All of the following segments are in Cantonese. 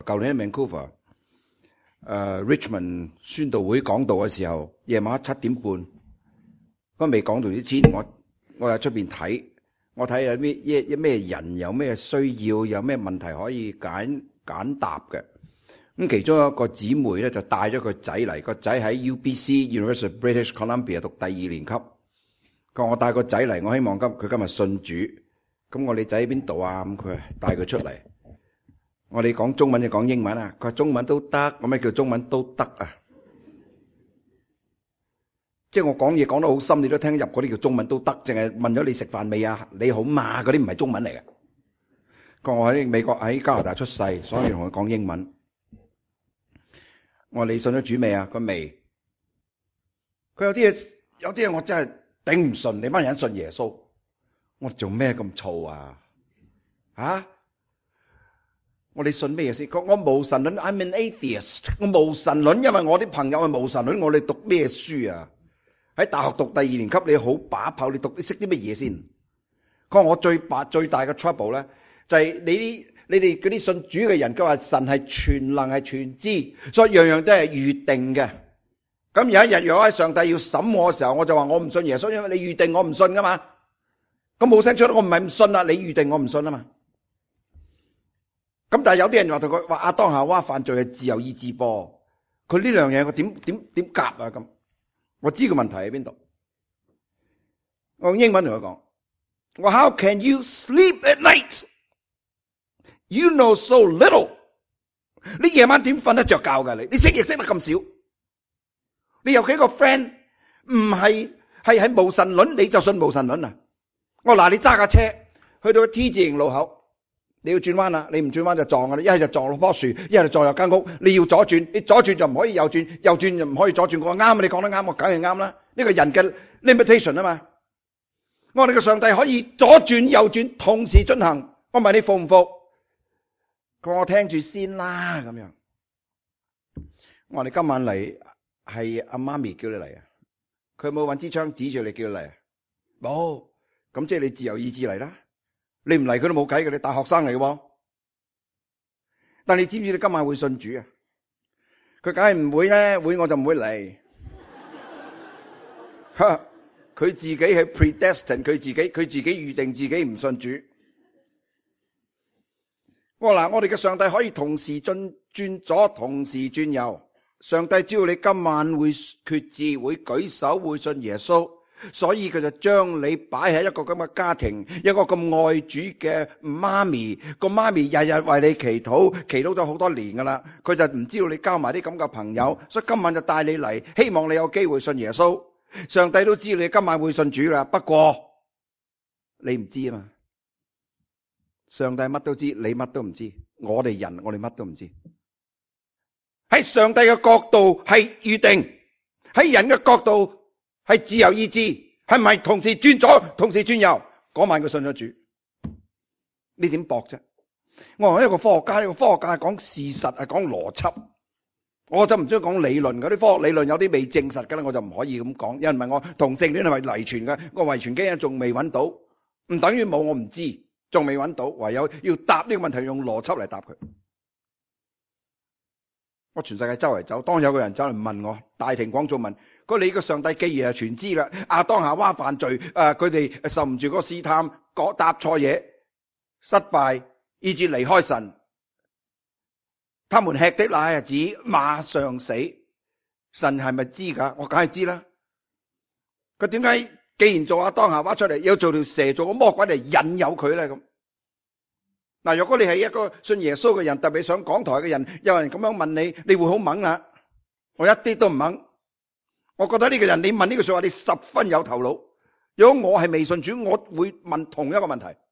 舊年喺 Vancouver、Richmond 宣道會講道嘅時候，夜晚7點半，我未講道之前，我喺出邊睇，我睇有咩人有咩需要，有咩問題可以揀答嘅。咁其中一個姊妹咧就帶咗個仔嚟，個仔喺 UBC University of British Columbia 讀第2年級。佢話我帶個仔嚟，我希望佢今日信主。咁我哋仔喺邊度啊？咁佢帶佢出嚟。我哋講中文就講英文啊。佢話中文都得。咁咩叫中文都得啊？即係我講嘢講得好深，你都聽得入嗰啲叫中文都得。淨係問咗你食飯未啊？你好嘛？嗰啲唔係中文嚟嘅。佢話我喺美國喺加拿大出世，所以同佢講英文。我話你信咗主未啊？佢未。佢有啲嘢我真係頂唔順，你班人信耶穌，我做咩咁燥啊？我哋信咩嘢先？我無神論 ，I'm an atheist。我無神論，因為我啲朋友係無神論。我哋讀咩書啊？喺大學讀第2年級，你好把炮，你識啲乜嘢先？佢話我最大嘅 trouble 咧，就係你哋嗰啲信主嘅人，佢話神係全能係全知，所以樣樣都係預定嘅。咁有一日若喺上帝要審我嘅時候，我就話我唔信耶穌，因為你預定我唔信噶嘛。咁冇聲出，我唔係唔信啦，你預定我唔信啊嘛。咁但係有啲人話同佢話亞當夏娃犯罪係自由意志噃，佢呢兩樣嘢我點夾啊？咁我知個問題喺邊度。我用英文同佢講，我 How can you sleep at night? You know so little。你夜晚點瞓得着覺㗎？你識嘢識得咁少？你有幾個 friend 唔係無神論，你就信無神論啊？我嗱，你揸架車去到個 T 字形路口。你要轉彎啦，你唔轉彎就撞㗎啦，一係就撞落棵樹，一係就撞入間屋。你要左轉，你左轉就唔可以右轉，右轉就唔可以左轉。我話啱啊，你講得啱，我梗係啱啦。呢個人嘅 limitation 啊嘛。我哋嘅上帝可以左轉右轉同時進行。我問你服唔服？佢話我聽住先啦咁樣。我話你今晚嚟係阿媽咪叫你嚟啊？佢冇揾支槍指住你叫你嚟啊？冇，咁即係你自由意志嚟啦。你唔嚟佢都冇計嘅，你大學生嚟嘅。但你知唔知你今晚會信主啊？佢梗係唔會咧，會我就唔會嚟。佢自己係 predestined，佢自己預定自己唔信主。我哋嘅上帝可以同時轉左，同時轉右。上帝知道你今晚會決志，會舉手，會信耶穌。所以佢就將你擺喺一個咁嘅家庭，一個咁愛主嘅媽咪，個媽咪日日為你祈禱咗好多年噶啦。佢就唔知道你交埋啲咁嘅朋友，所以今晚就帶你嚟，希望你有機會信耶穌。上帝都知道你今晚會信主啦，不過你唔知啊嘛。上帝乜都知，你乜都唔知。我哋人，我哋乜都唔知。喺上帝嘅角度係預定，喺人嘅角度係自由意志，係咪同時轉左同時轉右？嗰晚佢信咗主，你點駁啫？我係一個科學家，呢個科學家係講事實，係講邏輯，我就唔中意講理論。嗰啲科學理論有啲未證實嘅咧，我就唔可以咁講。有人問我同性戀係咪遺傳嘅？個遺傳基因仲未揾到，唔等於冇，我唔知，仲未揾到，唯有要答呢個問題用邏輯嚟答佢。我全世界周圍走，當有個人走嚟問我，大庭廣眾問，你個上帝既然係全知啦，亞當夏娃犯罪，佢哋受唔住嗰個試探，答錯嘢，失敗，以致離開神，他們吃的那日子馬上死，神係咪知噶？我梗係知啦。佢點解既然做亞當夏娃出嚟，要做條蛇，做個魔鬼嚟引誘佢咧？咁嗱，如果你係一個信耶穌嘅人，特別上講台嘅人，有人咁樣問你，你會好懵啦。我一啲都唔懵。我覺得呢個人，你問呢句說話，你十分有頭腦。如果我係未信主，我會問同一個問題。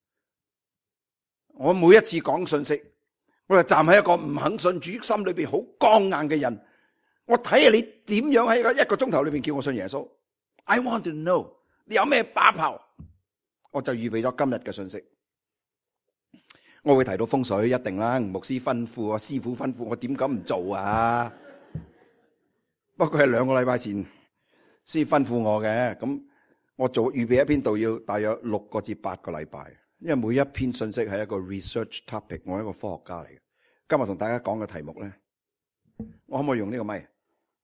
我每一次講信息，我就站喺一個唔肯信主、心裏邊好剛硬嘅人，我睇下你點樣喺一個鐘頭裏邊叫我信耶穌。I want to know 你有咩把炮，我就預備咗今日嘅信息。我會提到風水，一定啦。牧師吩咐啊，師傅吩咐，我點敢唔做啊？不過係2個禮拜前先吩咐我嘅，咁我預備一篇道要大約6個至8個禮拜，因為每一篇信息係一個 research topic， 我係一個科學家嚟嘅， 今日同大家講嘅題目咧，我可唔可以用呢個咪？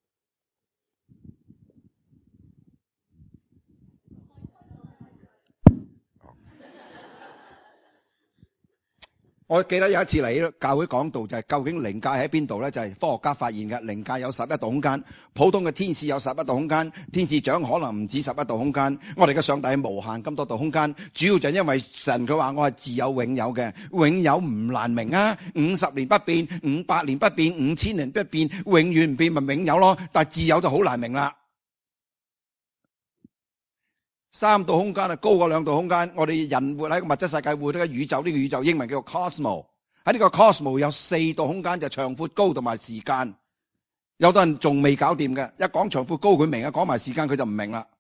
我記得有一次嚟教會講道，就係究竟靈界喺邊度咧？就係科學家發現嘅，靈界有11度空間，普通嘅天使有11度空間，天使長可能唔止11度空間。我哋嘅上帝係無限咁多度空間，主要就係因為神佢話我係自有永有嘅，永有唔難明啊！50年不變，500年不變，5000年不變，永遠唔變咪永有咯。但係自有就好難明啦。3度空間係高過2度空間。我哋人活喺個物質世界，活喺個宇宙，呢個宇宙英文叫做 cosmos。喺呢個 cosmos 有4度空間，就長闊高同埋時間。有啲人仲未搞掂嘅，一講長闊高佢明啊，講埋時間佢就唔明啦。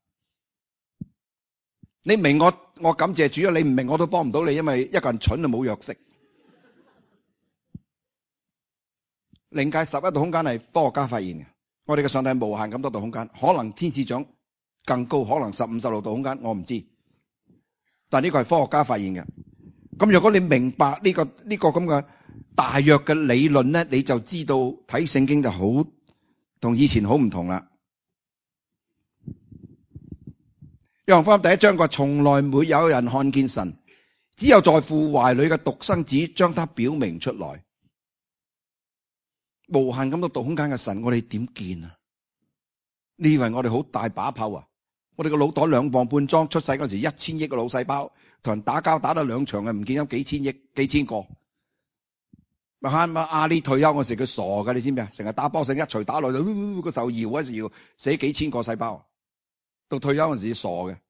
你明我感謝主啊，你唔明我都幫唔到你，因為一個人蠢就冇藥食。靈界11度空間係科學家發現嘅，我哋嘅上帝係無限咁多度空間，可能天使長更高，可能15、16度空間，我唔知。但呢個係科學家發現嘅。咁如果你明白呢個咁嘅大約嘅理論咧，你就知道睇聖經就好同以前好唔同啦。約翰福音第1章話，從來沒有人看見神，只有在父懷裏嘅獨生子將他表明出來。無限咁多度空間嘅神，我哋點見啊？你以為我哋好大把炮啊？我哋個腦袋2磅半裝，出世嗰時1000億個腦細胞，同人打交打得2場唔見咗幾千億、幾千個。阿里退休嗰時佢傻㗎，你知唔知啊？成日打波，成一錘打落去，個頭搖嗰時要死幾千個細胞。到退休嗰時傻嘅。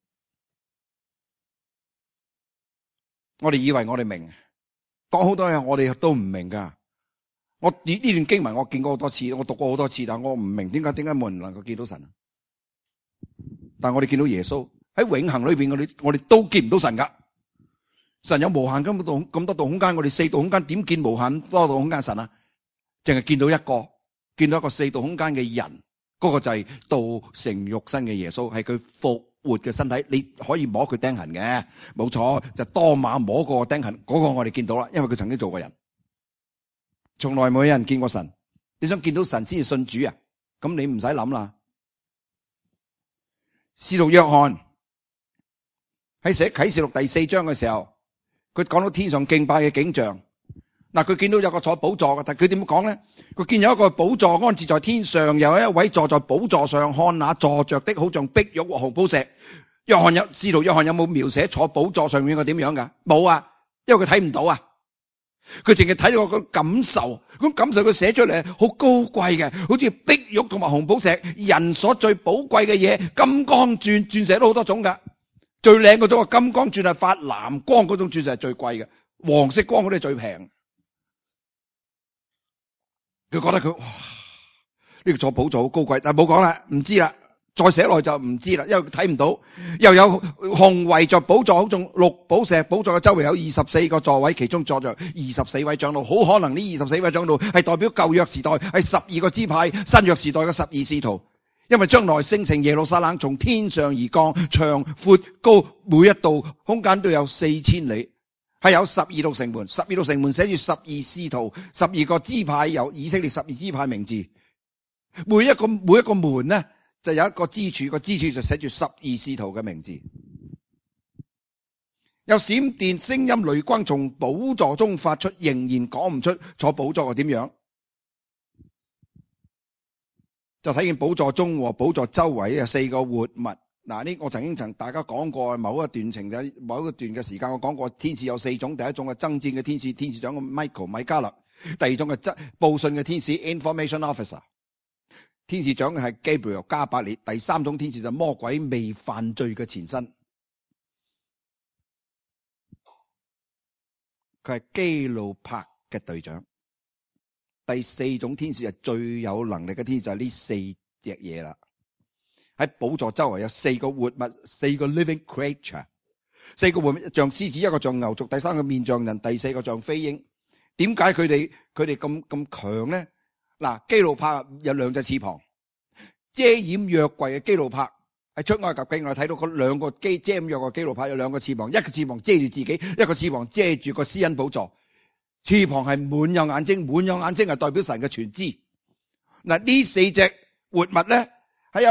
我哋以為我哋明，講好多嘢我哋都唔明㗎。我呢段經文我見過好多次，我讀過好多次，但我唔明點解冇人能夠見到神。但我哋見到耶穌喺永恆裏邊，我哋都見唔到神噶。神有無限咁多度空間，我哋4度空間點見無限多度空間神啊？淨係見到一個4度空間嘅人，嗰個就係道成肉身嘅耶穌，係佢復活嘅身體。你可以摸佢釘痕嘅，冇錯，就多馬摸過個釘痕，嗰個我哋見到啦，因為佢曾經做過人。從來冇有人見過神，你想見到神先至信主啊？咁你唔使諗啦。使徒約翰喺寫啟示錄第4章嘅時候，佢講到天上敬拜嘅景象。嗱，佢見到有個坐寶座嘅，但係佢點講咧？佢見有一個寶座安置在天上，有一位坐在寶座上，看那坐着的好像碧玉和紅寶石。使徒約翰有冇描寫坐寶座上面個點樣噶？冇啊，因為佢睇唔到啊。佢淨係睇到個感受，咁感受佢寫出嚟好高貴嘅，好似碧玉同埋紅寶石，人所最寶貴嘅嘢，金剛鑽，鑽石都好多種噶，最靚嗰種金剛鑽係發藍光嗰種鑽石係最貴嘅，黃色光嗰啲係最平。佢覺得佢哇，呢個坐寶座好高貴，但係冇講啦，唔知啦。再寫落就唔知啦，因為佢睇唔到。又有紅圍着寶座，好似綠寶石，寶座嘅周圍有24個座位，其中坐着24位長老。好可能呢24位長老係代表舊約時代，係12個支派，新約時代嘅12使徒。因為將來聖城耶路撒冷從天上而降，長闊高每一度空間都有4000里，係有12道城門。12道城門寫住12使徒，12個支派，有以色列12支派名字。每一個門呢，就有一個支柱，個支柱就寫住12使徒嘅名字。有閃電、聲音、雷轟從寶座中發出，仍然講唔出坐寶座係點樣。就睇見寶座中和寶座周圍有4個活物。嗱，呢我曾經同大家講過，某一段嘅時間我講過，天使有4種。第一種係爭戰嘅天使，天使長米迦勒；第二種係報信嘅天使 Information Officer， 天使長係 Gabriel 加百列；第三種天使就魔鬼未犯罪嘅前身，佢係基路伯嘅隊長。第四種天使係最有能力嘅天使，就係呢4隻嘢啦。喺寶座周圍有4個活物，4個 living creature， 4個活物，像獅子，一個像牛犢，第三個面像人，第四個像飛鷹。點解佢哋咁強咧？嗱，基路伯有2隻翅膀，遮掩約櫃嘅基路伯喺出埃及記我哋睇到嗰2個遮掩約櫃嘅基路伯有2個翅膀，一個翅膀遮住自己，一個翅膀遮住個施恩寶座。 翅膀係滿有眼睛，滿有眼睛係代表神嘅全知。嗱，呢四隻活物咧係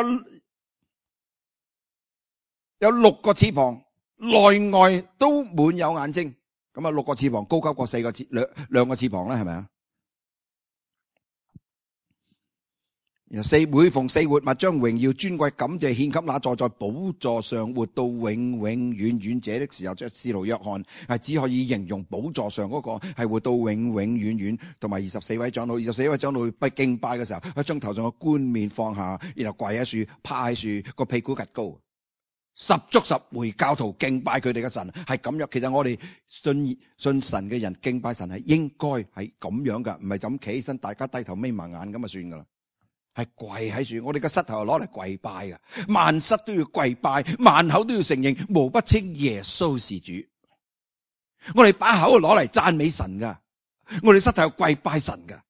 有6個翅膀，內外都滿有眼睛。咁啊，6個翅膀高級過兩個翅膀啦，係咪啊？每逢四活物將榮耀尊貴感謝獻給那坐在寶座上活到永永遠遠者的時候，即係使徒約翰係只可以形容寶座上嗰個係活到永永遠遠，同埋24位長老不敬拜嘅時候，佢將頭上嘅冠冕放下，然後跪喺樹，趴喺樹，個屁股趌高，十足十回教徒敬拜佢哋嘅神係咁樣。其實我哋信神嘅人敬拜神係應該係咁樣噶，唔係就咁企起身，大家低頭眯埋眼咁就算噶啦。係跪喺樹，我哋嘅膝頭攞嚟跪拜嘅，萬膝都要跪拜，萬口都要承認，無不稱耶穌是主。我哋把口攞嚟讚美神噶，我哋膝頭跪拜神噶。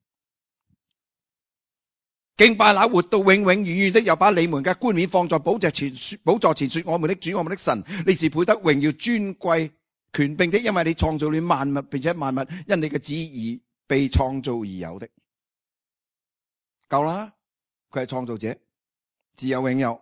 敬拜那活到永永遠遠的，又把你們嘅冠冕放在寶座前說，我們的主，我們的神，你是配得榮耀尊貴權柄的，因為你創造了萬物，並且萬物因你嘅旨意被創造而有的。夠啦，佢係創造者，自有永有。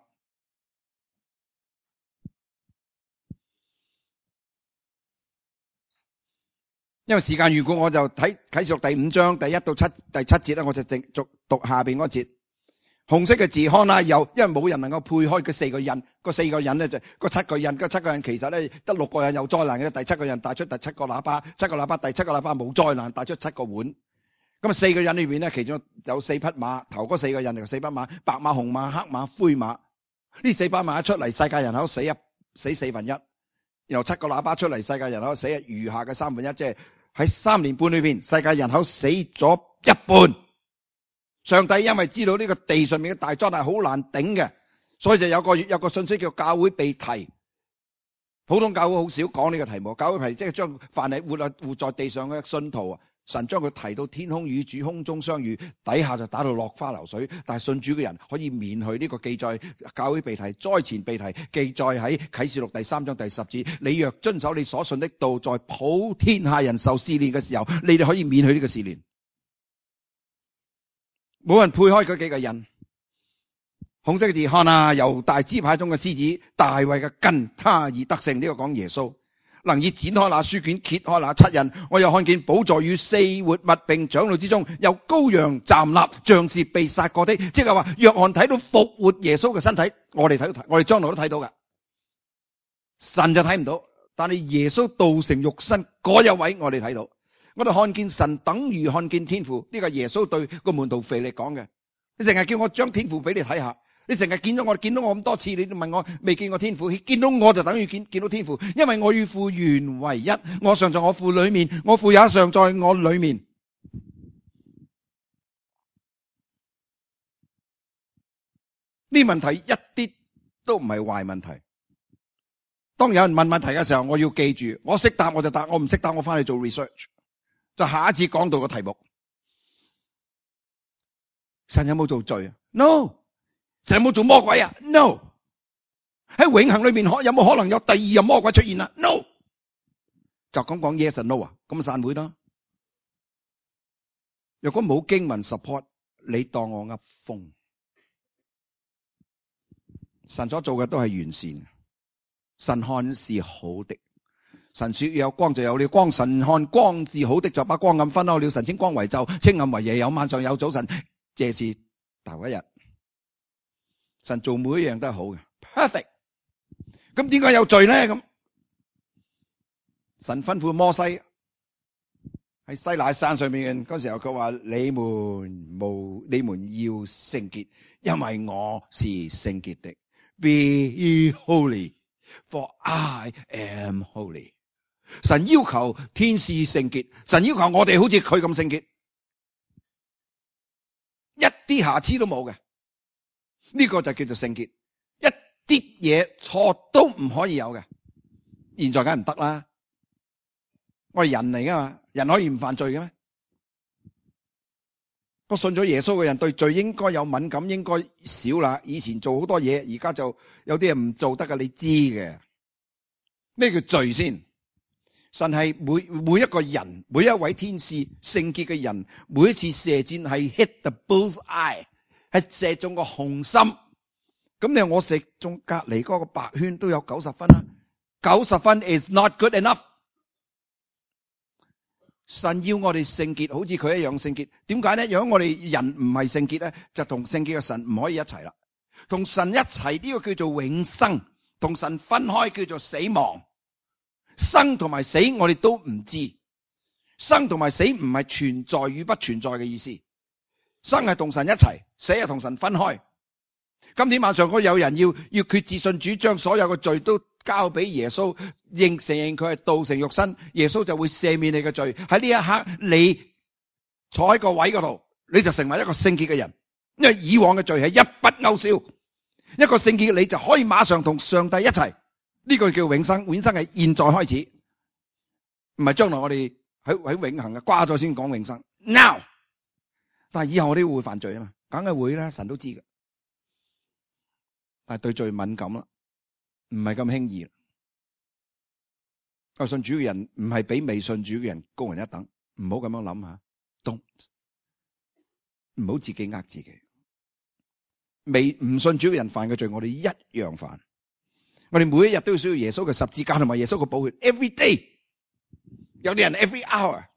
因為時間如果我就睇啟示錄第5章第1到第7節啦，我就直讀下邊嗰節。紅色嘅字看啦，因為冇人能夠配開佢4個印，嗰4個印咧就嗰7個印，嗰7個印其實咧得6個印有災難嘅，第7個印帶出第7個喇叭，7個喇叭第7個喇叭冇災難，帶出7個碗。咁4個印裏邊咧，其中有4匹馬，頭嗰4個印就4匹馬，白馬、紅馬、黑馬、灰馬。呢4匹馬一出嚟，世界人口死4分一，然後7個喇叭出嚟，世界人口死餘下嘅3分一，即係喺3年半裏邊，世界人口死咗一半。上帝因為知道呢個地上面嘅大災難好難頂嘅，所以就有個信息叫教會被提。普通教會好少講呢個題目，教會係即係將凡係活在地上嘅信徒，神將佢提到天空與主空中相遇，底下就打到落花流水。但係信主嘅人可以免去呢個記載，教會被提，災前被提，記載喺啟示錄第3章第10節。你若遵守你所信的道，在普天下人受試煉嘅時候，你哋可以免去呢個試煉。冇人配開嗰幾個印。紅色嘅字看啊，猶大支派中嘅獅子大衛嘅根，他而得勝。呢個講耶穌。能以展開那書卷，揭開那7印，我又看見寶座與4活物並長老之中有羔羊站立，像是被殺過的。即係話約翰睇到復活耶穌嘅身體，我哋將來都睇到噶。神就睇唔到，但係耶穌道成肉身嗰一位我哋睇到。我哋看見神等於看見天父。呢個耶穌對個門徒腓力講嘅。你淨係叫我將天父俾你睇下。你成日見到我咁多次，你問我未見過天父，見到我就等於見到天父，因為我與父原為一，我常在我父裏面，我父也常在我裏面。呢問題一啲都唔係壞問題。當有人問問題嘅時候，我要記住，我識答我就答，我唔識答我翻去做 research。就下一次講到個題目，神有冇做罪啊 ？No。神有冇做魔鬼啊 ？No。喺永恆裏面有冇可能有第2任魔鬼出現啊 ？No。就咁講 yes and no 啊，咁散會啦。若果冇經文 support，你當我噏風。神所做嘅都係完善，神看是好的。神說有光就有了光，神看光是好的，就把光暗分開了。神稱光為晝，稱暗為夜，有晚上有早晨。這是頭一日。神做每一樣都係好嘅 ，perfect。咁點解有罪咧？咁神吩咐摩西喺西乃山上面嗰時候，佢話你們要聖潔，因為我是聖潔的。Be holy, for I am holy。神要求天使聖潔，神要求我哋好似佢咁聖潔，一啲瑕疵都冇嘅。呢個就叫做聖潔，一啲嘢錯都唔可以有嘅。現在梗係唔得啦，我哋人嚟噶嘛，人可以唔犯罪嘅咩？個信咗耶穌嘅人對罪應該有敏感，應該少啦。以前做好多嘢，而家就有啲嘢唔做得噶，你知嘅。咩叫罪先？ 神係每一個人，每一位天使聖潔嘅人，每一次射箭係 hit the bull's eye， 係射中個紅心。咁你話我射中隔籬嗰個白圈都有90分啦，90分 is not good enough。神要我哋聖潔，好似佢一樣聖潔。點解咧？如果我哋人唔係聖潔咧，就同聖潔嘅神唔可以一齊啦。同神一齊呢個叫做永生，同神分開叫做死亡。生同埋死我哋都唔知，生同埋死唔係存在與不存在嘅意思。生係同神一齊，死係同神分開。今天晚上如果有人要決志信主，將所有嘅罪都交俾耶穌，承認佢係道成肉身，耶穌就會赦免你嘅罪。喺呢一刻，你坐喺個位嗰度，你就成為一個聖潔嘅人，因為以往嘅罪係一筆勾銷。一個聖潔嘅你就可以馬上同上帝一齊，呢個叫永生。永生係現在開始，唔係將來我哋喺永恆嘅掛咗先講永生。Now， 但係以後我哋會犯罪啊嘛，梗係會啦，神都知嘅。但係對罪敏感啦，唔係咁輕易。個信主嘅人唔係比未信主嘅人高人一等，唔好咁樣諗下，唔好自己呃自己。唔信主嘅人犯嘅罪，我哋一樣犯。我哋每一日都要需要耶穌嘅十字架同埋耶穌嘅寶血 ，every day。有啲人 every hour。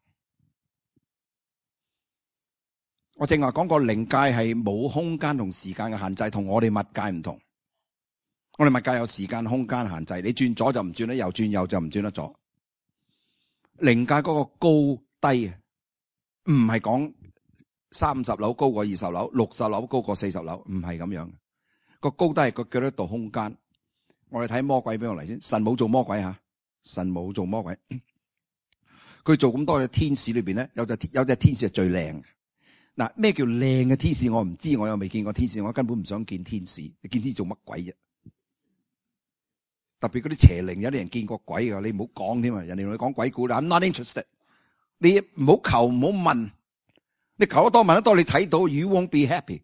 我正話講過，靈界係冇空間同時間嘅限制，同我哋物界唔同。我哋物界有時間空間限制，你轉左就唔轉得右，轉右就唔轉得左。靈界嗰個高低唔係講30樓高過20樓，60樓高過40樓，唔係咁樣。個高低係個幾多度空間。我哋睇魔鬼俾我嚟先，神冇做魔鬼吓，神冇做魔鬼。佢做咁多嘅天使裏邊咧，有隻天使係最靚嘅。嗱，咩叫靚嘅天使？我唔知，我又未見過天使，我根本唔想見天使。你見天使做乜鬼啫？特別嗰啲邪靈，有啲人見過鬼噶，你唔好講添啊！人哋同你講鬼故啦，I'm not interested。你唔好求，唔好問。你求得多，問得多，你睇到 you won't be happy。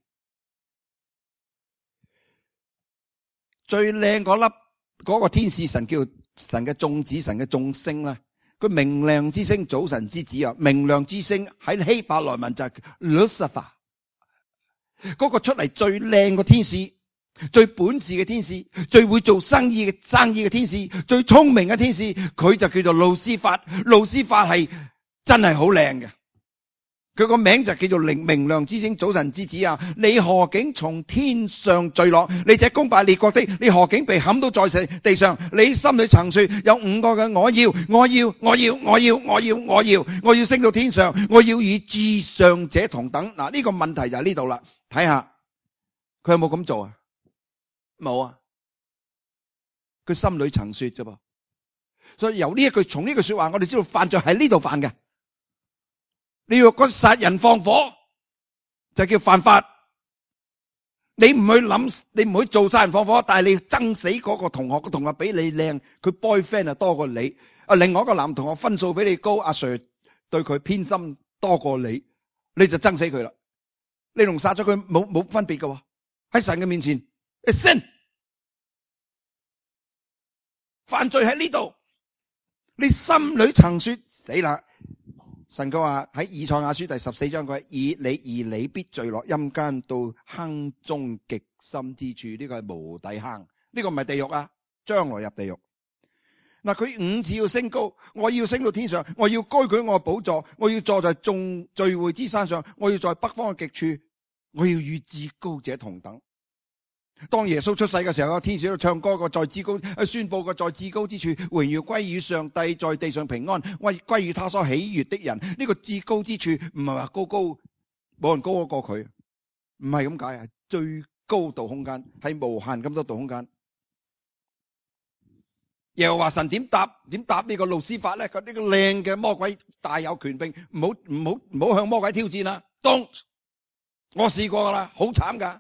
最靚嗰粒嗰個天使神叫神嘅眾子，神嘅眾星啦。佢明亮之星，早晨之子啊！明亮之星喺希伯來文就係 Lucifer。嗰個出嚟最靚個天使，最本事嘅天使，最會做生意嘅天使，最聰明嘅天使，佢就叫做路斯法。路斯法係真係好靚嘅。佢個名就叫做明亮之星，早晨之子啊！你何竟從天上墜落？你這攻敗列國的，你何竟被砍倒在地上？你心裏曾說，有5個嘅我要升到天上，我要與至上者同等。嗱，呢個問題就喺呢度啦。睇下佢有冇咁做啊？冇啊！佢心裏曾說啫噃。所以從呢句說話，我哋知道犯罪喺呢度犯嘅。你若果殺人放火，就叫犯法。你唔去諗，你唔去做殺人放火，但係你憎死嗰個同學，個同學比你靚，佢 boyfriend 啊多過你。另外一個男同學分數比你高，阿 Sir 對佢偏心多過你，你就憎死佢啦。你同殺咗佢冇分別㗎，喺神嘅面前 ，it's sin。犯罪喺呢度，你心裏曾說死啦。神佢話喺以賽亞書第14章，佢話而你必墜落陰間，到坑中極深之處。呢個係無底坑，呢個唔係地獄啊，將來入地獄。嗱，佢5次要升高，我要升到天上，我要高舉我嘅寶座，我要坐在眾聚會之山上，我要在北方嘅極處，我要與至高者同等。當耶穌出世嘅時候，有天使喺度唱歌，個在至高宣布個在至高之處，榮耀歸於上帝，在地上平安歸於他所喜悅的人。呢個至高之處唔係話高，冇人高得過佢，唔係咁解啊！最高度空間係無限咁多度空間。又話神點答呢個路斯法咧？佢呢個靚嘅魔鬼大有權柄，唔好向魔鬼挑戰啊 ！Don't， 我試過噶啦，好慘噶。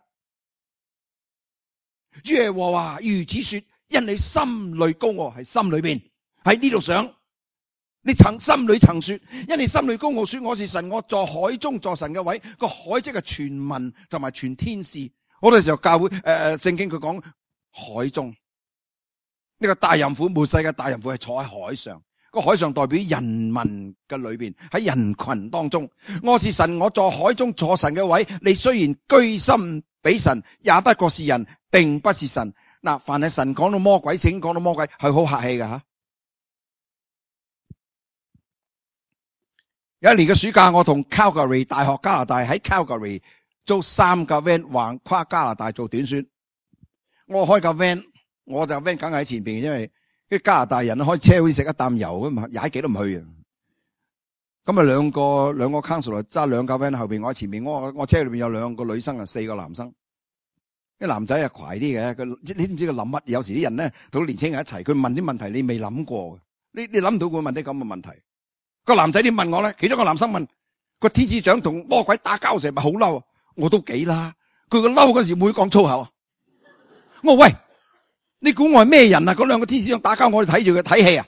耶和華如此說，因你心裏高傲，係心裏邊喺呢度想，你心裏曾說，因你心裏高傲，說我是神，我在海中坐神嘅位。個海即係全民同埋全天使。好多時候教會聖經佢講海中呢個大淫婦，末世嘅大淫婦係坐喺海上。 個海上代表人民嘅裏邊，喺人群當中。我是神，我在海中坐神嘅位。你雖然居心比神，也不過是人，並不是神。嗱，凡係神講到魔鬼，請講到魔鬼係好客氣㗎吓。有一年嘅暑假，我同 Calgary 大學加拿大喺 Calgary 租3架 van 橫跨加拿大做短宣。我開架 van，我就 van 梗係喺前邊，因為啲加拿大人開車好似食一啖油咁嘛，踩幾都唔去啊。咁啊兩個 counselor 揸2架 van 後邊，我喺前面，我車裏邊有2個女生啊，4個男生。啲男仔啊攰啲嘅，你唔知佢諗乜。有時啲人咧同年青人一齊，佢問啲問題你未諗過嘅，你諗唔到佢問啲咁嘅問題。個男仔點問我咧？其中一個男生問個天使長同魔鬼打交時咪好嬲啊？我都幾啦。佢個嬲嗰時會講粗口啊？我話喂，你估我係咩人啊？嗰2個天使長打交，我哋睇住佢睇戲啊？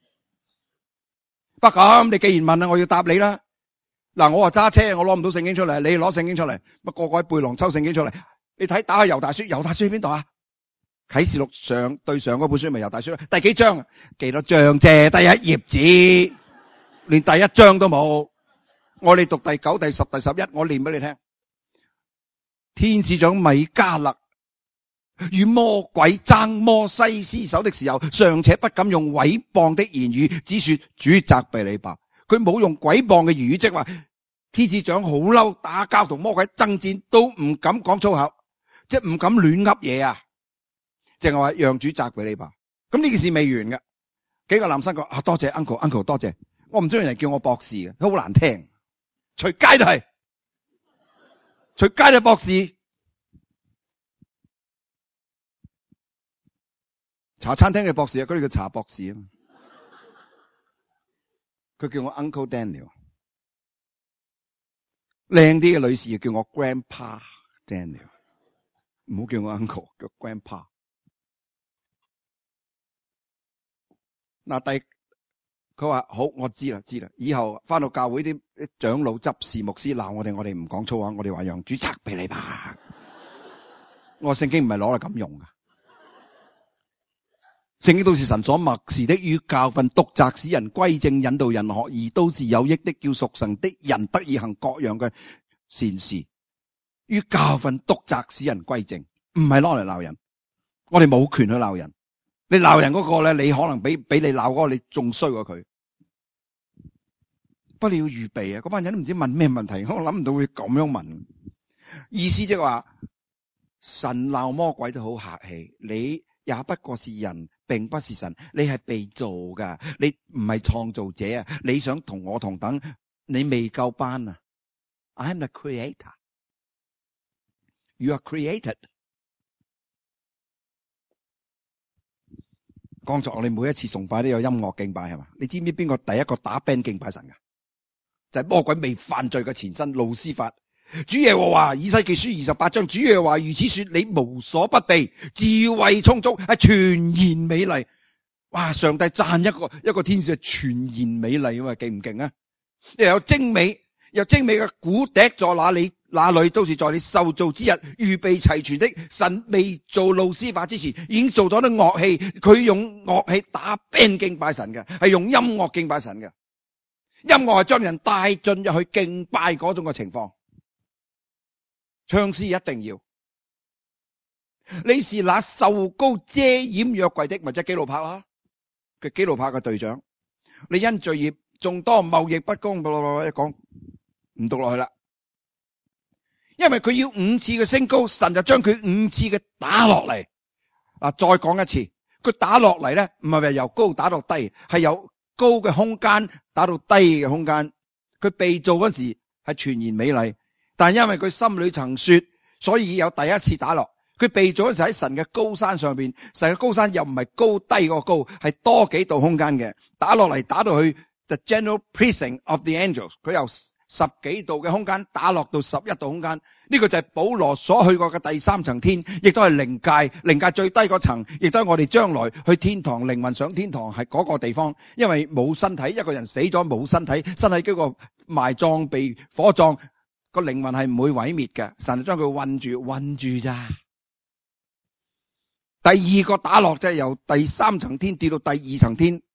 不咁，你既然問啊，我要答你啦。嗱，我話揸車，我攞唔到聖經出嚟，你攞聖經出嚟，乜個個喺背囊抽聖經出嚟？你睇打下猶大書，猶大書喺邊度啊？啟示錄上對上嗰本書咪猶大書，第幾章啊？幾多章啫？第1頁紙，連第1章都冇。我哋讀第9、第10、第11，我念俾你聽。天使長米迦勒與魔鬼爭摩西屍首的時候，尚且不敢用毀謗的言語，只說主責備你吧。佢冇用毀謗嘅言語，即係話天使長好嬲，打交同魔鬼爭戰都唔敢講粗口，即係唔敢亂噏嘢啊！淨係話讓主責備你吧。咁呢件事未完嘅，幾個男生講多謝 uncle 多謝。我唔中意人叫我博士嘅，好難聽，隨街都係，隨街都係博士。茶餐廳嘅博士啊，嗰啲叫茶博士啊。佢叫我 Uncle Daniel。靚啲嘅女士叫我 Grandpa Daniel， 唔好叫我 Uncle， 叫 Grandpa。嗱，佢話好，我知啦。以後翻到教會啲長老執事牧師鬧我哋唔講粗話，我哋話讓主責備你吧。我聖經唔係攞嚟咁用噶，聖經都是神所默示的，於教訓、督責、使人歸正、引導人學義，都是有益的，叫屬神的人得以行各樣嘅善事。於教訓、督責、使人歸正，唔係攞嚟鬧人。我哋冇權去鬧人。你鬧人嗰個咧，你可能比你鬧嗰個你仲衰過佢。不過你要預備啊！嗰班人都唔知問咩問題，我諗唔到會咁樣問。意思即係話，神鬧魔鬼都好客氣，你也不過是人，並不是神。你係被造噶，你唔係創造者啊！你想同我同等，你未夠班啊 ！I'm the creator. You are created. 剛才我哋每一次崇拜都有音樂敬拜係嘛？你知唔知邊個第一個打 band 敬拜神㗎？就係魔鬼未犯罪嘅前身路斯法。主耶和華以西結書28章，主耶和華如此說：你無所不備，智慧充足，係全然美麗。哇！上帝讚一個天使係全然美麗啊嘛，勁唔勁啊？又有精美嘅鼓笛在那裏都是在你受造之日預備齊全的。神未做路斯法之前已經做咗啲樂器，佢用樂器打 band 敬拜神嘅，係用音樂敬拜神嘅。音樂係將人帶進入去敬拜嗰種嘅情況。唱詩一定要。你是那受膏遮掩約櫃的，咪即係基路伯啦，佢基路伯嘅隊長。你因罪孽眾多，貿易不公，一講唔讀落去啦。因為佢要5次嘅升高，神就將佢5次嘅打落嚟。再講一次，佢打落嚟咧，唔係話由高打到低，係由高嘅空間打到低嘅空間。佢被造嗰時係全然美麗，但係因為佢心裏曾說，所以有第一次打落。佢被造嗰時喺神嘅高山上邊，神嘅高山又唔係高低個高，係多幾度空間嘅。打落嚟打到去 the general precinct of the angels， 佢由10幾度嘅空間打落到11度空間。呢個就係保羅所去過嘅第3層天，亦都係靈界最低嗰層，亦都係我哋將來去天堂靈魂上天堂係嗰個地方。因為冇身體，一個人死咗冇身體，身體經過埋葬被火葬，個靈魂係唔會毀滅嘅，神就將佢困住咋。第二個打落就係由第3層天跌到第2層天，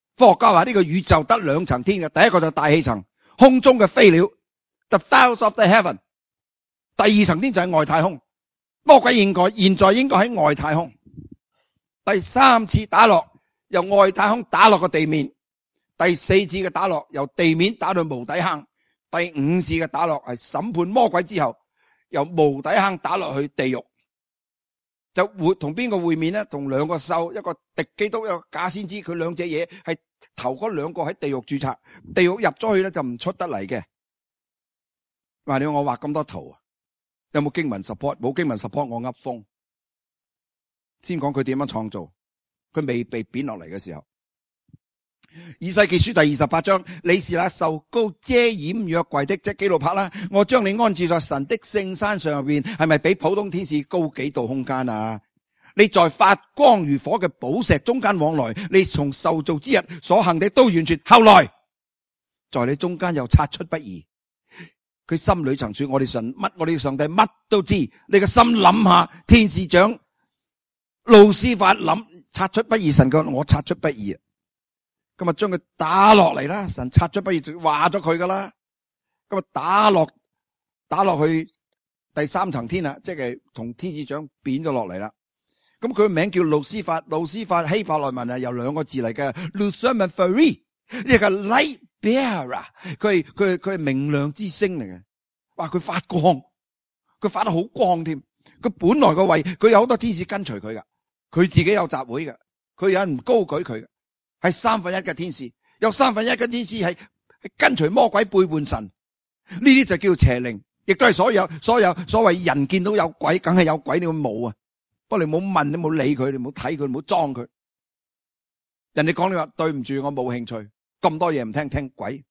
科學家話呢個宇宙得兩層天嘅，第一個就大氣層，空中嘅飛鳥 ，the fowls of the heaven。第二層天就係外太空，魔鬼現在應該喺外太空。第三次打落由外太空打落個地面，第四次嘅打落由地面打到無底坑，第五次嘅打落係審判魔鬼之後，由無底坑打落去地獄。就會同邊個會面呢？同兩個獸，一個敵基督，一個假先知。佢兩隻嘢係頭嗰兩個喺地獄註冊，地獄入咗去咧就唔出得嚟嘅。話你我畫咁多圖啊，有冇經文 support？ 冇經文 support， 我噏風。先講佢點樣創造，佢未被貶落嚟嘅時候。以西結書第28章，你是那受高遮掩約櫃的，即基路伯啦，我將你安置在神的聖山上邊，係咪比普通天使高幾度空間啊？你在發光如火嘅寶石中間往來，你從受造之日所行的都完全。後來在你中間又察出不義。佢心裏曾說，我哋上帝乜都知。你個心諗下，天使長路斯法諗察出不義，神講我察出不義啊。咁啊，將佢打落嚟啦！神察出不義，話咗佢噶啦。咁啊，打落去第三層天啦，即係同天使長貶咗落嚟啦。咁佢個名叫路斯法，路斯法希伯來文係由兩個字嚟嘅 Lucifer， 呢個 light bearer， 佢係明亮之星嚟嘅。哇，佢發光，佢發得好光添。佢本來個位，佢有好多天使跟隨佢噶，佢自己有集會嘅，佢有人唔高舉佢嘅。係1/3嘅天使，有1/3嘅天使係跟隨魔鬼背叛神，呢啲就叫邪靈，亦都係所謂人見到有鬼，梗係有鬼，你會冇啊？不過你冇問，你冇理佢，你冇睇佢，冇裝佢。人哋講你話對唔住，我冇興趣，咁多嘢唔聽鬼。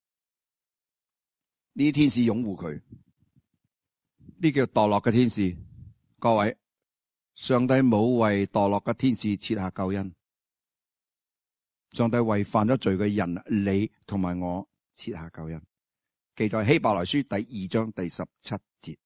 呢啲天使擁護佢，呢叫墮落嘅天使。各位，上帝冇為墮落嘅天使設下救恩。上帝為犯咗罪嘅人，你同埋我設下救恩，記載希伯來書第2章第17節。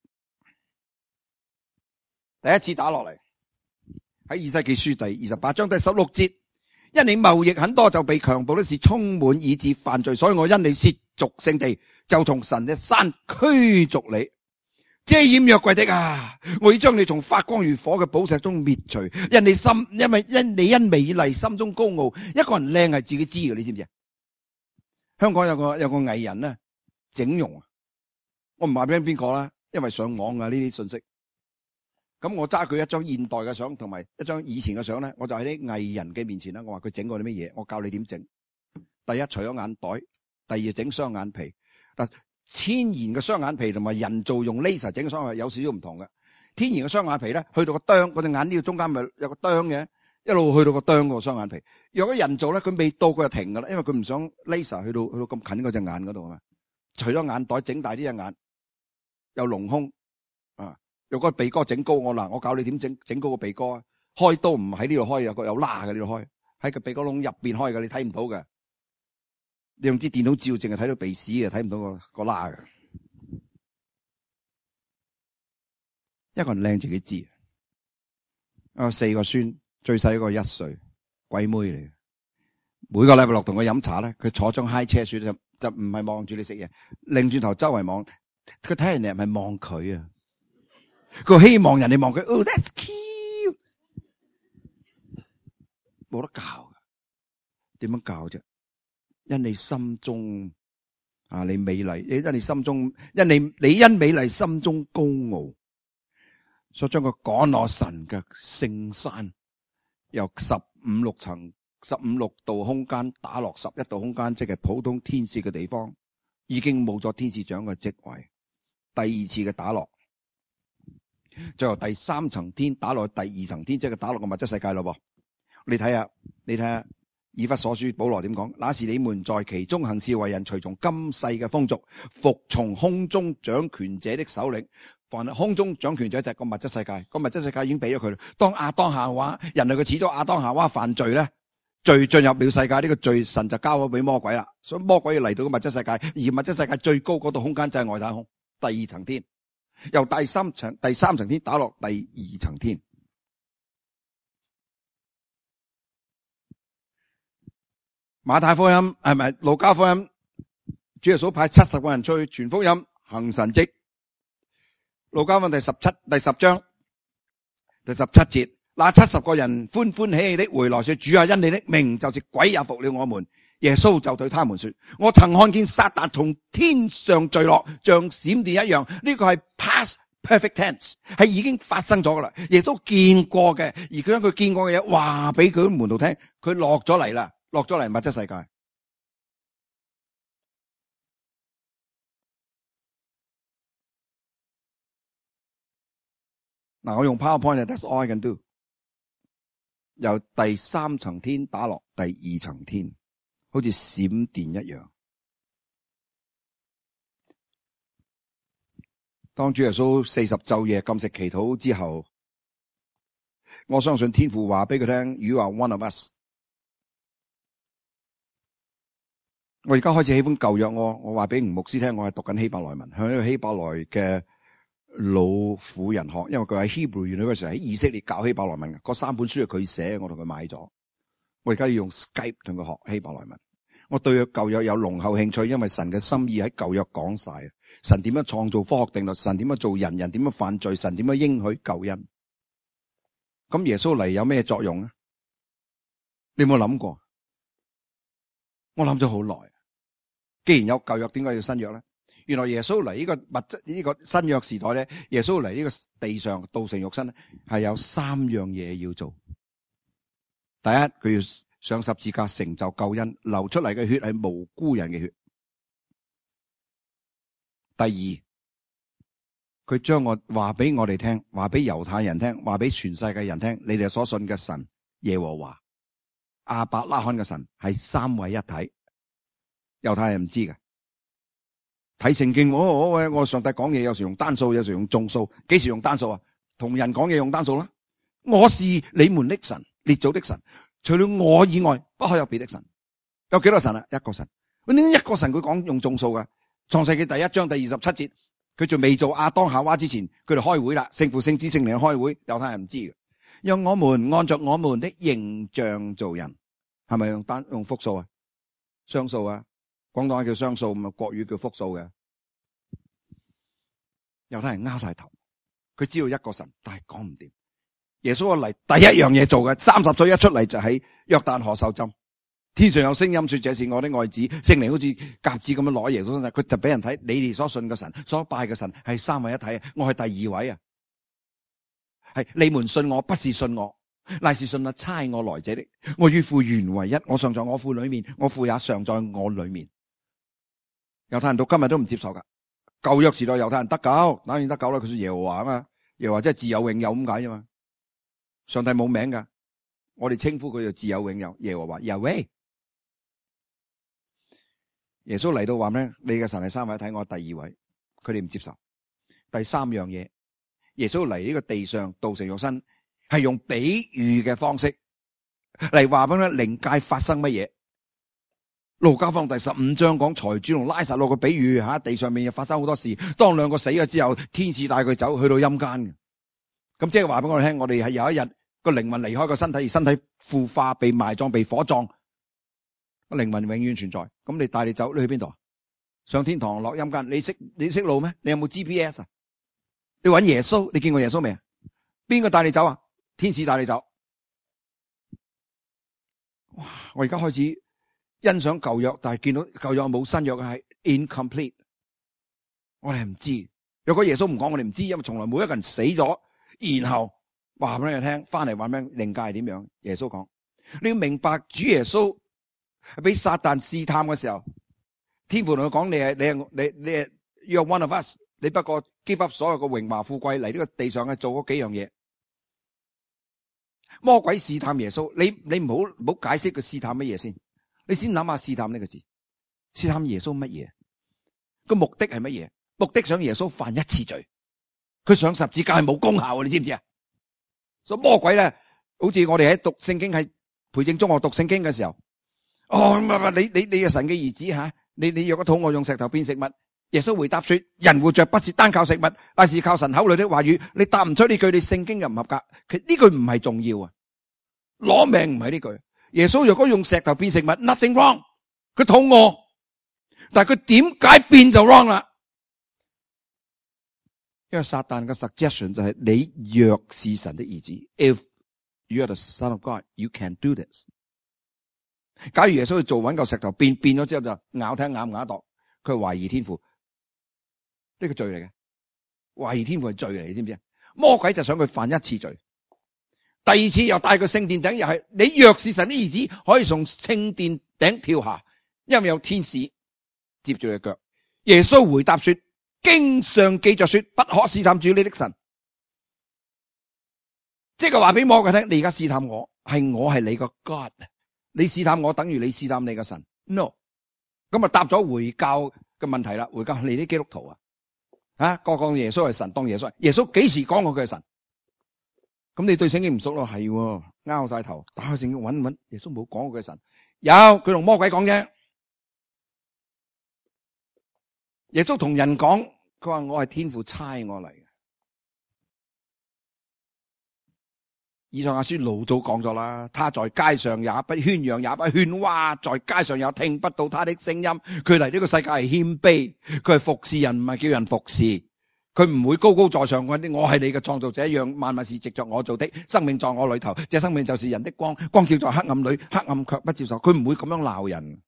第一次打落嚟喺以西結書第28章第16節，因你貿易很多，就被強暴的事充滿，以致犯罪，所以我因你褻瀆聖地，就從神嘅山驅逐你。遮掩約櫃的啊，我要將你從發光如火嘅寶石中滅除。因你因美麗心中高傲。一個人靚係自己知嘅，你知唔知啊？香港有個藝人咧，整容啊，我唔話俾邊個啦，因為上網啊呢啲信息。咁我揸佢一張現代嘅相同埋一張以前嘅相咧，我就喺啲藝人嘅面前啦，我話佢整過啲乜嘢，我教你點整。第一，除咗眼袋，第二整雙眼皮嗱。天然嘅雙眼皮同埋人造用 laser 整嘅雙眼皮有少少唔同嘅。天然嘅雙眼皮咧，去到個釘嗰隻眼呢個中間咪有個釘嘅，一路去到個釘個雙眼皮。若果人造咧，佢未到佢就停噶啦，因為佢唔想 laser 去到咁近嗰隻眼嗰度啊嘛。除咗眼袋整大啲隻眼，有隆胸啊。若果鼻哥整高我教你點整高個鼻哥啊。開刀唔喺呢度開，有罅嘅呢度開，喺個鼻哥窿入邊開嘅，你睇唔到嘅。你用啲電腦照，淨係睇到鼻屎嘅，睇唔到個罅嘅。一個人靚自己知。我4個孫，最細一個1歲，鬼妹嚟。每個禮拜六同佢飲茶咧，佢坐張 high 車船就唔係望住你食嘢，擰轉頭周圍望，佢睇人哋係咪望佢啊？佢希望人哋望佢。Oh, that's cute。冇得教㗎，點樣教啫？因你心中啊，你美麗，因你心中，你因美麗心中高傲，所以將佢趕落神嘅聖山，由15、6度空間打落11度空間，即係普通天使嘅地方，已經冇咗天使長嘅職位。第二次嘅打落，就由第3層天打落去第2層天，即係打落個物質世界咯。你睇下。以弗所書保羅點講？那時你們在其中行事為人，隨從今世嘅風俗，服從空中掌權者的首領。凡空中掌權者就係個物質世界，個物質世界已經俾咗佢啦。當亞當夏娃，人類佢始終亞當夏娃犯罪咧，罪進入了世界，呢個罪神就交咗俾魔鬼啦。所以魔鬼要嚟到個物質世界，而物質世界最高嗰度空間就係外太空，第2層天，由第三層天打落第2層天。 馬太福音係咪路加福音？主耶穌派70個人出去傳福音、行神蹟。路加福音第10章第17節，那70個人歡歡喜喜的回來說：主啊，因你的名，就是鬼也服了我們。耶穌就對他們說：我曾看見撒旦從天上墜落，像閃電一樣。呢個係 past perfect tense， 係已經發生咗噶啦。耶穌見過嘅，而佢將佢見過嘅嘢話俾佢門徒聽，佢落咗嚟啦，落咗嚟物質世界。嗱，我用 PowerPoint，that's all I can do。由第3層天打落第2層天，好似閃電一樣。當主耶穌40晝夜禁食祈禱之後，我相信天父話俾佢聽 ，You are one of us。我而家開始喜歡舊約，我話俾吳牧師聽，我係讀緊希伯來文，向呢個希伯來嘅老婦人學，因為佢喺 Hebrew University 喺以色列教希伯來文嘅，嗰3本書係佢寫，我同佢買咗。我而家要用 Skype 同佢學希伯來文。我對舊約有濃厚興趣，因為神嘅心意喺舊約講晒。神點樣創造科學定律，神點樣做人，人點樣犯罪，神點樣應許救恩。咁耶穌嚟有咩作用咧？你有冇諗過？我諗咗好耐。既然有舊約，點解要新約咧？原來耶穌嚟呢個物質呢個新約時代咧，耶穌嚟呢個地上道成肉身咧，係有3樣嘢要做。第一，佢要上十字架成就救恩，流出嚟嘅血係無辜人嘅血。第二，佢將我話俾我哋聽，話俾猶太人聽，話俾全世界人聽，你哋所信嘅神耶和華亞伯拉罕嘅神係3位一體。猶太人唔知嘅，睇聖經，我上帝講嘢有時用單數，有時用眾數。幾時用單數啊？同人講嘢用單數啦。我是你們的神，列祖的神，除了我以外，不可有別的神。有幾多神啊？一個神。點解一個神佢講用眾數嘅？創世記第1章第27節，佢仲未做亞當夏娃之前，佢哋開會啦，聖父、聖子、聖靈開會。猶太人唔知嘅，讓我們按着我們的形象做人，係咪用複數啊？雙數啊？廣東話叫雙數，咁啊國語叫複數嘅。猶太人拗晒頭，佢知道一個神，但係講唔掂。耶穌嚟第一樣嘢做嘅，30歲一出嚟就喺約旦河受浸。天上有聲音說：這是我的愛子。聖靈好似鴿子咁樣攞耶穌身上，佢就俾人睇，你哋所信嘅神，所拜嘅神係3位一體，我係第2位啊！係你們信我，不是信我，乃是信那差我來者的。我與父原為一，我常在我父裏面，我父也常在我裏面。猶太人到今日都唔接受噶。舊約時代猶太人得救，當然得救啦。佢說耶和華啊嘛，耶和華即係自有永有咁解啫嘛。上帝冇名噶，我哋稱呼佢就自有永有，耶和華耶喂。耶穌嚟到話咩？你嘅神係3位一體，我係第2位，佢哋唔接受。第3樣嘢，耶穌嚟呢個地上道成肉身，係用比喻嘅方式嚟話俾佢靈界發生乜嘢。路加福音第15章講財主同拉撒路嘅比喻，地上面又發生好多事。當2個死咗之後，天使帶佢走去到陰間嘅。咁即係話俾我哋聽，我哋係有一日個靈魂離開個身體，而身體腐化被埋葬被火葬，個靈魂永遠存在。咁你帶你走，你去邊度啊？上天堂落陰間？你識路咩？你有冇 GPS 啊？你揾耶穌？你見過耶穌未啊？邊個帶你走啊？天使帶你走。哇！我而家開始欣賞舊約，但係見到舊約冇新約嘅係 incomplete。我哋係唔知，若果耶穌唔講，我哋唔知，因為從來每一個人死咗，然後話俾你聽，翻嚟話咩靈界係點樣？耶穌講，你要明白主耶穌俾撒旦試探嘅時候，天父同佢講：你係 You're one of us。你不過 give up 所有嘅榮華富貴嚟呢個地上嘅做嗰幾樣嘢。魔鬼試探耶穌，你唔好解釋佢試探乜嘢先。你先諗下試探呢個字，試探耶穌乜嘢？個目的係乜嘢？目的想耶穌犯一次罪，佢上十字架係冇功效，你知唔知啊？所以魔鬼咧，好似我哋喺讀聖經，喺培正中學讀聖經嘅時候，你係神嘅兒子吓，你若果肚餓用石頭變食物，耶穌回答說：人活着不是單靠食物，乃是靠神口裏的話語。你答唔出呢句，你聖經又唔合格。其實呢句唔係重要啊，攞命唔係呢句。 耶穌若果用石頭變食物 ，nothing wrong。佢肚餓，但係佢點解變就 wrong 啦？因為撒旦嘅 suggestion 就係你若是神的兒子 ，if you are the son of God, you can do this。假如耶穌去做搵嚿石頭變咗之後就咬睇咬唔咬得到，佢懷疑天父，呢個罪嚟嘅，懷疑天父係罪嚟，你知唔知啊？魔鬼就想佢犯一次罪，第二次又帶佢聖殿頂，又係你若是神的兒子，可以從聖殿頂跳下，因為有天使接住佢腳。耶穌回答說：經上記着說，不可試探主你的神。即係話俾魔鬼聽，你而家試探我係你個 God。你試探我，等於你試探你個神。No， 咁啊答咗回教嘅問題啦。回教你啲基督徒個個耶穌係神，當耶穌。耶穌幾時講過佢係神？咁你對聖經唔熟咯？係，拗晒頭，打開聖經搵，耶穌冇講過佢係神。有，佢同魔鬼講啫。耶穌同人講，佢話我係天父差我嚟嘅。以賽亞書老早講咗啦，他在街上也不喧嚷也不喧嘩，在街上也聽不到他的聲音。佢嚟呢個世界係謙卑，佢係服侍人，唔係叫人服侍。佢唔會高高在上嗰啲，我係你嘅創造者一樣，萬物是藉着我做的，生命在我裏頭，這生命就是人的光，光照在黑暗裏，黑暗卻不接受。佢唔會咁樣鬧人。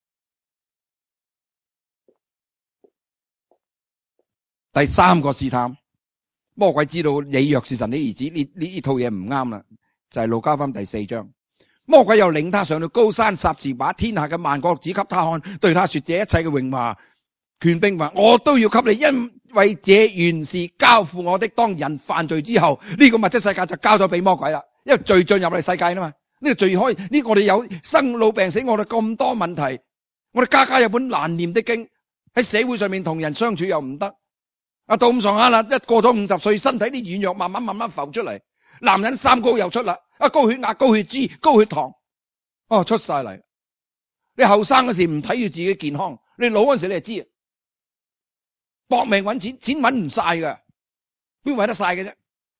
第三個試探，魔鬼知道你若是神的兒子，呢套嘢唔啱啦。就係路加福音第4章，魔鬼又領他上到高山，霎時把天下嘅萬國指給他看，對他說：這一切嘅榮華權柄話，我都要給你，因為這原是交付我的。當人犯罪之後，呢個物質世界就交咗俾魔鬼啦，因為罪進入我哋世界啦嘛。呢個罪可以，呢我哋有生老病死，我哋咁多問題，我哋家有本難念的經，喺社會上面同人相處又唔得。到咁上下啦，一過咗50歲，身體啲軟弱慢慢浮出嚟。男人三高又出啦，高血壓、高血脂、高血糖，出晒嚟。你後生嗰時唔睇住自己健康，你老嗰時你就知，搏命搵錢，錢搵唔晒㗎，邊搵得晒嘅啫？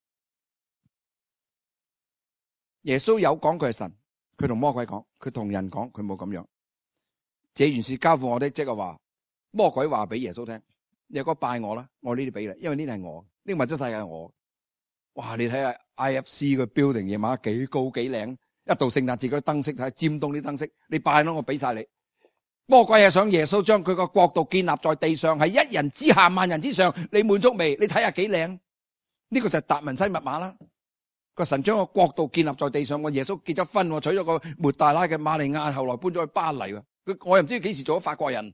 耶穌有講佢係神，佢同魔鬼講，佢同人講，佢冇咁樣。這原是交付我的，即係話魔鬼話俾耶穌聽，你有個拜我啦，我呢啲俾你，因為呢啲係我，呢個物質世界係我。哇！你睇下 IFC 個 building 夜晚幾高幾靚，一到聖誕節嗰啲燈飾，睇尖東啲燈飾，你拜咯，我俾晒你。魔鬼係想耶穌將佢個國度建立在地上，係一人之下萬人之上。你滿足未？你睇下幾靚？呢個就係達文西密碼啦。個神將個國度建立在地上。我耶穌結咗婚，娶咗個抹大拉嘅瑪利亞，後來搬咗去巴黎。我又唔知幾時做咗法國人。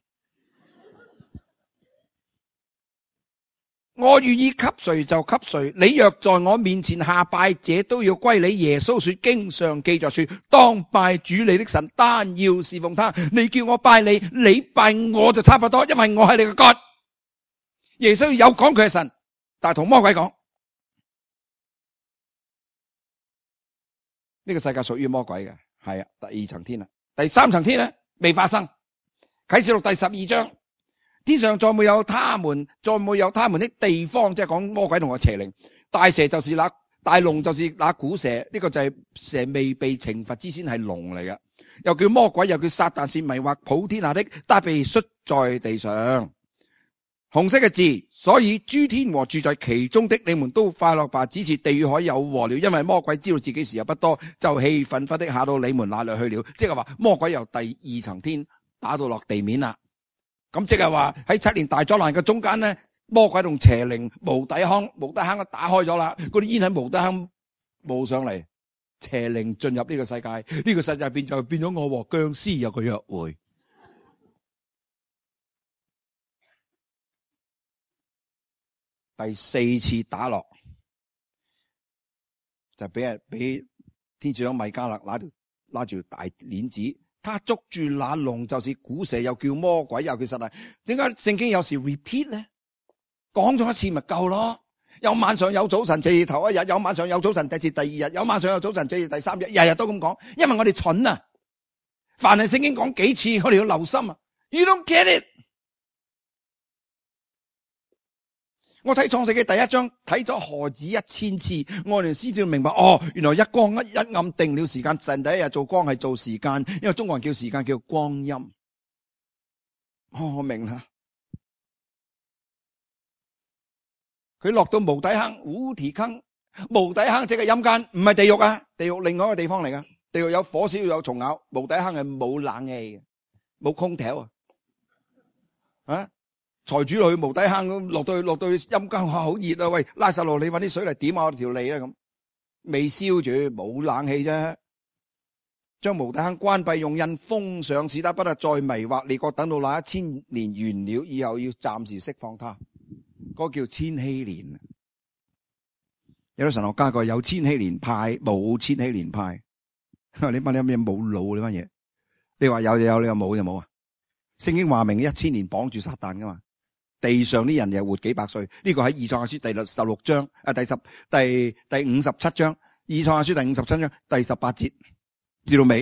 我願意給誰就給誰，你若在我面前下拜，這都要歸你。耶穌說：經上記着說，當拜主你的神，單要侍奉他。你叫我拜你，你拜我就差不多，因為我係你嘅 God。耶穌有講佢係神，但係同魔鬼講，呢個世界屬於魔鬼嘅，係啊，第二層天啦。第三層天咧未發生。啟示錄第12章。天上再沒有他們的地方，即係講魔鬼同個邪靈。大蛇就是大龍，就是那古蛇，呢個就係蛇未被懲罰之先係龍嚟嘅。又叫魔鬼，又叫撒旦，是迷惑普天下的，但被摔在地上。紅色嘅字，所以諸天和住在其中的，你們都快樂吧。只是地與海有禍了，因為魔鬼知道自己時日不多，就氣憤憤的下到你們那裏去了。即係話魔鬼由第二層天打到落地面啦。咁即係話喺7年大災難嘅中間咧，魔鬼同邪靈無底坑打開咗啦，嗰啲煙喺無底坑冒上嚟，邪靈進入呢個世界，呢個世界變咗我和僵屍有個約會。第4次打落就俾天使長米迦勒拉住大鏈子。他捉住那龍，就是古蛇，又叫魔鬼，又叫撒旦。點解聖經有時 repeat 咧？講咗一次咪夠咯？有晚上有早晨，這是頭一日；有晚上有早晨，這是第二日；有晚上有早晨，這是第3日。日日都咁講，因為我哋蠢啊！凡係聖經講幾次，我哋要留心啊！You don't get it。 我睇創世記第一章睇咗何止1000次，我哋先至明白，原來一光一暗定了時間，神第一日做光係做時間，因為中國人叫時間叫光陰。我明啦。佢落到無底坑，烏提坑，無底坑即係陰間，唔係地獄啊，地獄另外一個地方嚟噶，地獄有火燒有蟲咬，無底坑係冇冷氣嘅，冇空調啊。財主落去無底坑，落到去陰間，好熱啊！喂，拉撒路，你搵啲水嚟點下我條脷啊！咁未燒住，冇冷氣啫。將無底坑關閉，用印封上，使他不得再迷惑列國，等到那1000年完了以後，要暫時釋放他。嗰個叫千禧年。有啲神學家講有千禧年派，冇千禧年派。你問你有咩冇腦？你乜嘢？你話有就有，你話冇就冇啊？聖經話明1000年綁住撒旦噶嘛？地上啲人又活幾百歲，呢個喺以賽亞書第16章第57章，以賽亞書第57章第18節至到尾。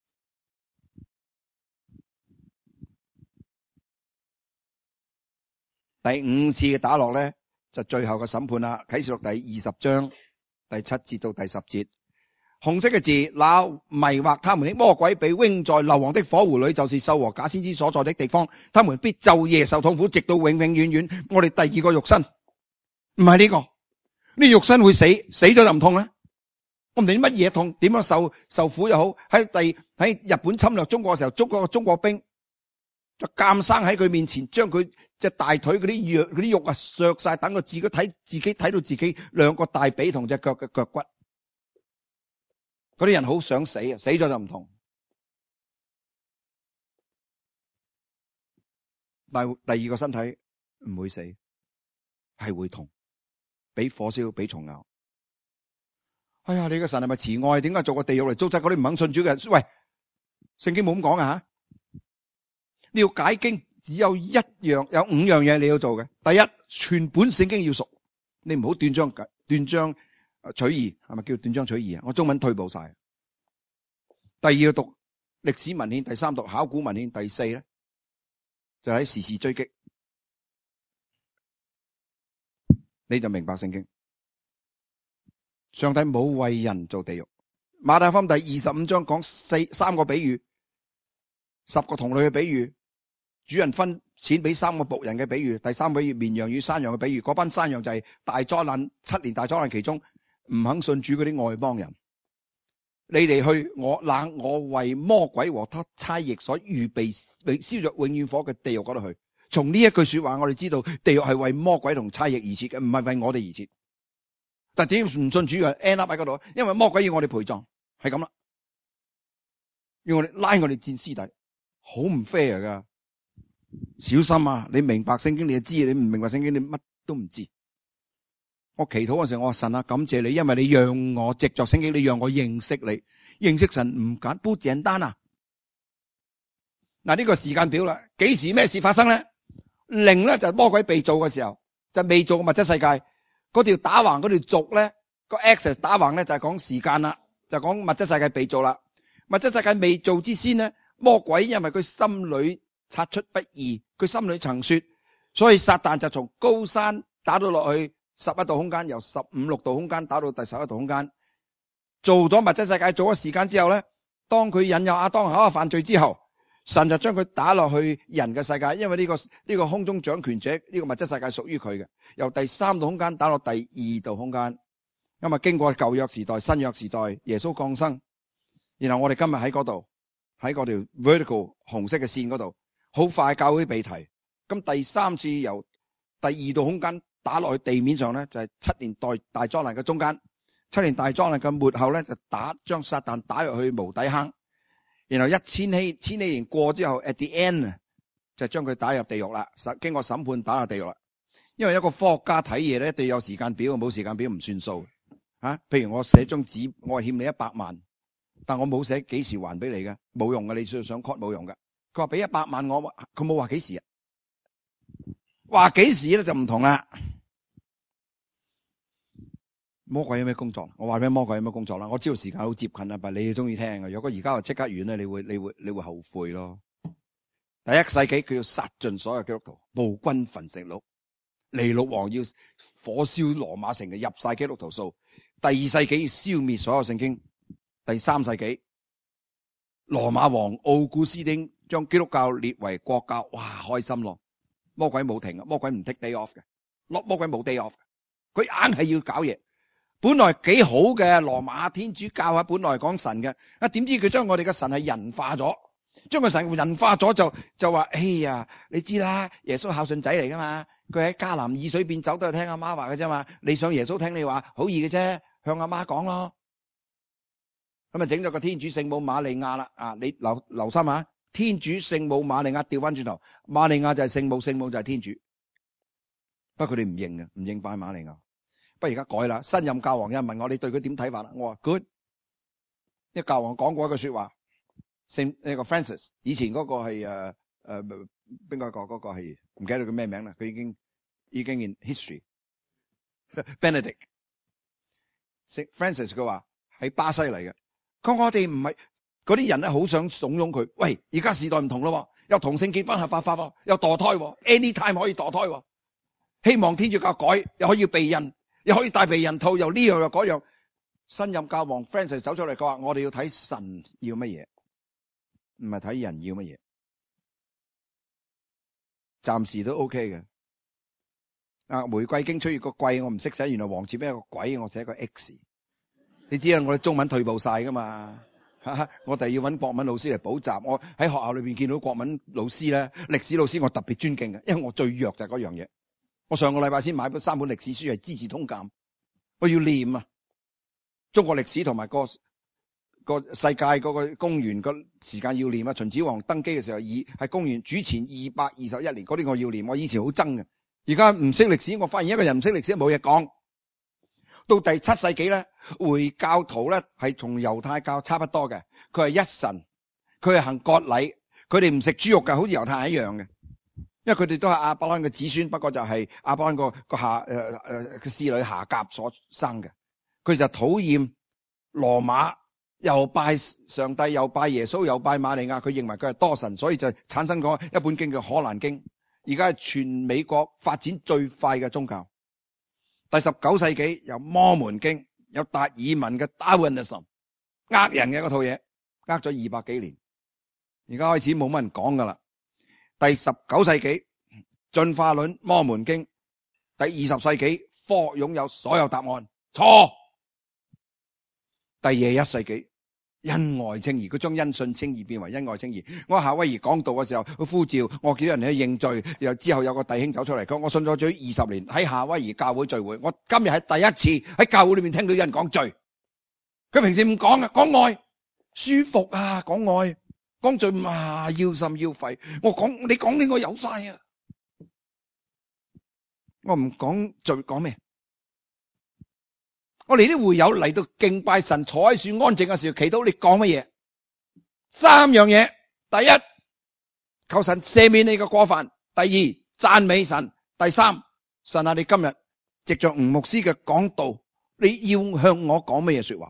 第5次嘅打落咧，就最後嘅審判啦。啟示錄第20章第7節到第10節，紅色嘅字，那迷惑他們的魔鬼被扔在硫磺的火湖裏，就是獸和假先知所在的地方，他們必晝夜受痛苦，直到永永遠遠。我哋第二個肉身唔係呢個，呢肉身會死咗就唔痛咧。我唔理乜嘢痛，點樣受苦又好。喺日本侵略中國嘅時候，捉嗰個中國兵就監生喺佢面前，將佢隻大腿嗰啲肉啊削晒，等佢自己睇到自己兩個大髀同隻腳嘅腳骨。嗰啲人好想死啊，死咗就唔痛。但係第二個身體唔會死，係會痛，俾火燒，俾蟲咬。哎呀，你個神係咪慈愛？點解做個地獄嚟糟質嗰啲唔肯信主嘅人？喂，聖經冇咁講啊吓！你要解經，只有5樣嘢你要做嘅。第一，全本聖經要熟，你唔好斷章取義，係咪叫斷章取義啊？我中文退步晒。第二，要讀歷史文獻，第三，讀考古文獻，第四咧就喺時事追擊，你就明白聖經。上帝冇為人做地獄。馬太福音第25章講3個比喻，10個同類嘅比喻，主人分錢俾3個僕人嘅比喻，第3個比喻綿羊與山羊嘅比喻。嗰班山羊就係大災難7年大災難其中唔肯信主嗰啲外邦人。你哋去我為魔鬼和他差役所預備燒着永遠火嘅地獄嗰度去。從呢一句說話，我哋知道地獄係為魔鬼同差役而設嘅，唔係為我哋而設。但只要唔信主嘅 end up 喺嗰度，因為魔鬼要我哋陪葬，係咁啦，要我哋拉我哋戰屍體，好唔 fair 噶。小心啊！你明白聖經你就知，你唔明白聖經你乜都唔知。我祈禱嗰時候，我話神啊，感謝你，因為你讓我藉着聖經，你讓我認識你，認識神唔簡單啊！嗱，呢個時間表啦，幾時咩事發生咧？0咧就係魔鬼被造嘅時候，就未做嘅物質世界。嗰條打橫嗰條軸咧，個 axis 打橫咧就係講時間啦，就講物質世界被造啦。物質世界未做之先咧，魔鬼因為佢心裏察出不義，佢心裏曾說，所以撒旦就從高山打到落去11度空間，由15、6度空間打到第11度空間，做咗物質世界，做咗時間之後咧，當佢引誘亞當夏娃犯罪之後，神就將佢打落去人嘅世界，因為呢個空中掌權者，呢個物質世界屬於佢嘅，由第3度空間打落第2度空間。咁啊，經過舊約時代、新約時代，耶穌降生，然後我哋今日喺嗰度，喺嗰條 vertical 紅色嘅線嗰度，好快教會被提。咁第3次由第2度空間打落去地面上咧，就係7年大災難嘅中間，7年大災難嘅末後咧，就將撒旦打入去無底坑。然後千禧年過之後 ，at the end 就將佢打入地獄啦。經過審判打入地獄啦。因為一個科學家睇嘢咧，一定要有時間表，冇時間表唔算數啊。譬如我寫張紙，我係欠你100萬，但我冇寫幾時還俾你嘅，冇用嘅。你想 cut 冇用嘅。佢話俾100萬我，佢冇話幾時啊？話幾時咧就唔同啦。魔鬼有咩工作？我話俾魔鬼有咩工作啦？我知道時間好接近啦，但係你哋中意聽嘅。如果而家話即刻完咧，你會後悔咯。第1世紀佢要殺盡所有基督徒，暴君焚城擄。 尼祿王要火燒羅馬城嘅，入晒基督徒數。第2世紀要消滅所有聖經。第3世紀羅馬王奧古斯丁將基督教列為國教，哇，開心咯！魔鬼冇停，魔鬼唔 take day off 嘅，魔鬼冇 day off，佢硬係要搞嘢。本來幾好嘅羅馬天主教啊，本來講神嘅，點知佢將我哋嘅神係人化咗，將個神人化咗就話，哎呀，你知啦，耶穌孝順仔嚟噶嘛，佢喺迦南以水變酒都係聽阿媽話嘅啫嘛，你想耶穌聽你話，好易嘅啫，向阿媽講咯。咁啊整咗個天主聖母瑪利亞啦，你留心下，天主聖母瑪利亞調翻轉頭，瑪利亞就係聖母，聖母就係天主。不過佢哋唔認嘅，唔認拜瑪利亞。不過而家改啦，新任教皇有人問我你對佢點睇法啦，我話 good。因為教皇講過一句說話，聖呢個 Francis 以前嗰個係邊個嗰個係唔記得佢咩名啦，佢已經 in history Benedict Francis 佢話喺巴西嚟嘅。我哋唔係嗰啲人咧，好想慫恿佢。喂，而家時代唔同咯，有同性結婚合法化，有墮胎，anytime 可以墮胎。希望天主教改，又可以避孕，又可以戴避孕套，又呢樣又嗰樣。新任教皇 Francis 走出嚟，佢話我哋要睇神要乜嘢，唔係睇人要乜嘢。暫時都 OK 嘅。玫瑰經出現個貴，我唔識寫，原來王字邊有個鬼，我寫個 X。你知啦，我哋中文退步晒噶嘛，我哋要揾國文老師嚟補習。我喺學校裏邊見到國文老師咧，歷史老師我特別尊敬嘅，因為我最弱就係嗰樣嘢。我上個禮拜先買3本歷史書係資治通鑑，我要念啊，中國歷史同埋個世界嗰個公元個時間要念啊。秦始皇登基嘅時候係公元主前221年，嗰啲我要念。我以前好憎嘅，而家唔識歷史，我發現一個人唔識歷史冇嘢講。到第7世紀咧，回教徒咧係同猶太教差不多嘅，佢係一神，佢係行割禮，佢哋唔食豬肉嘅，好似猶太人一樣嘅，因為佢哋都係亞伯拉罕嘅子孫，不過就係亞伯拉罕個侍女夏甲所生嘅。佢就討厭羅馬，又拜上帝，又拜耶穌，又拜瑪利亞，佢認為佢係多神，所以就產生咗一本經叫《可蘭經》，而家係全美國發展最快嘅宗教。第19世紀有摩門經，有達爾文嘅 Darwinism， 呃人嘅嗰套嘢，呃咗200幾年，而家開始冇乜人講噶啦。第19世紀進化論摩門經，第20世紀科學擁有所有答案，錯。第21世紀恩愛稱義，佢將因信稱義變為恩愛稱義。我喺夏威夷講道嘅時候，佢呼召我叫人去認罪，又之後有個弟兄走出嚟講，我信咗罪20年，喺夏威夷教會聚會，我今日係第一次喺教會裏面聽到有人講罪。佢平時唔講啊，講愛舒服啊，講愛講罪嘛，要心要肺。我講你講呢個有晒啊，我唔講罪講咩？我哋啲會友嚟到敬拜神，坐喺樹安靜嘅時候祈禱，你講乜嘢？3樣嘢：第一，求神赦免你嘅過犯；第二，讚美神；第三，神啊，你今日藉着吳牧師嘅講道，你要向我講乜嘢說話？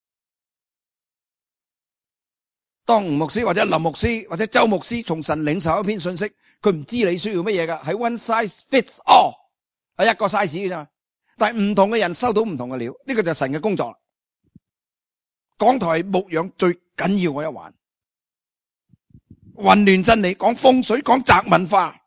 當吳牧師或者林牧師或者周牧師從神領受一篇信息，佢唔知你需要乜嘢㗎，係 one size fits all， 係一個 size 嘅啫。但係唔同嘅人收到唔同嘅料，呢個就係神嘅工作。講台牧養最緊要我一環，混亂真理，講風水，講宅文化。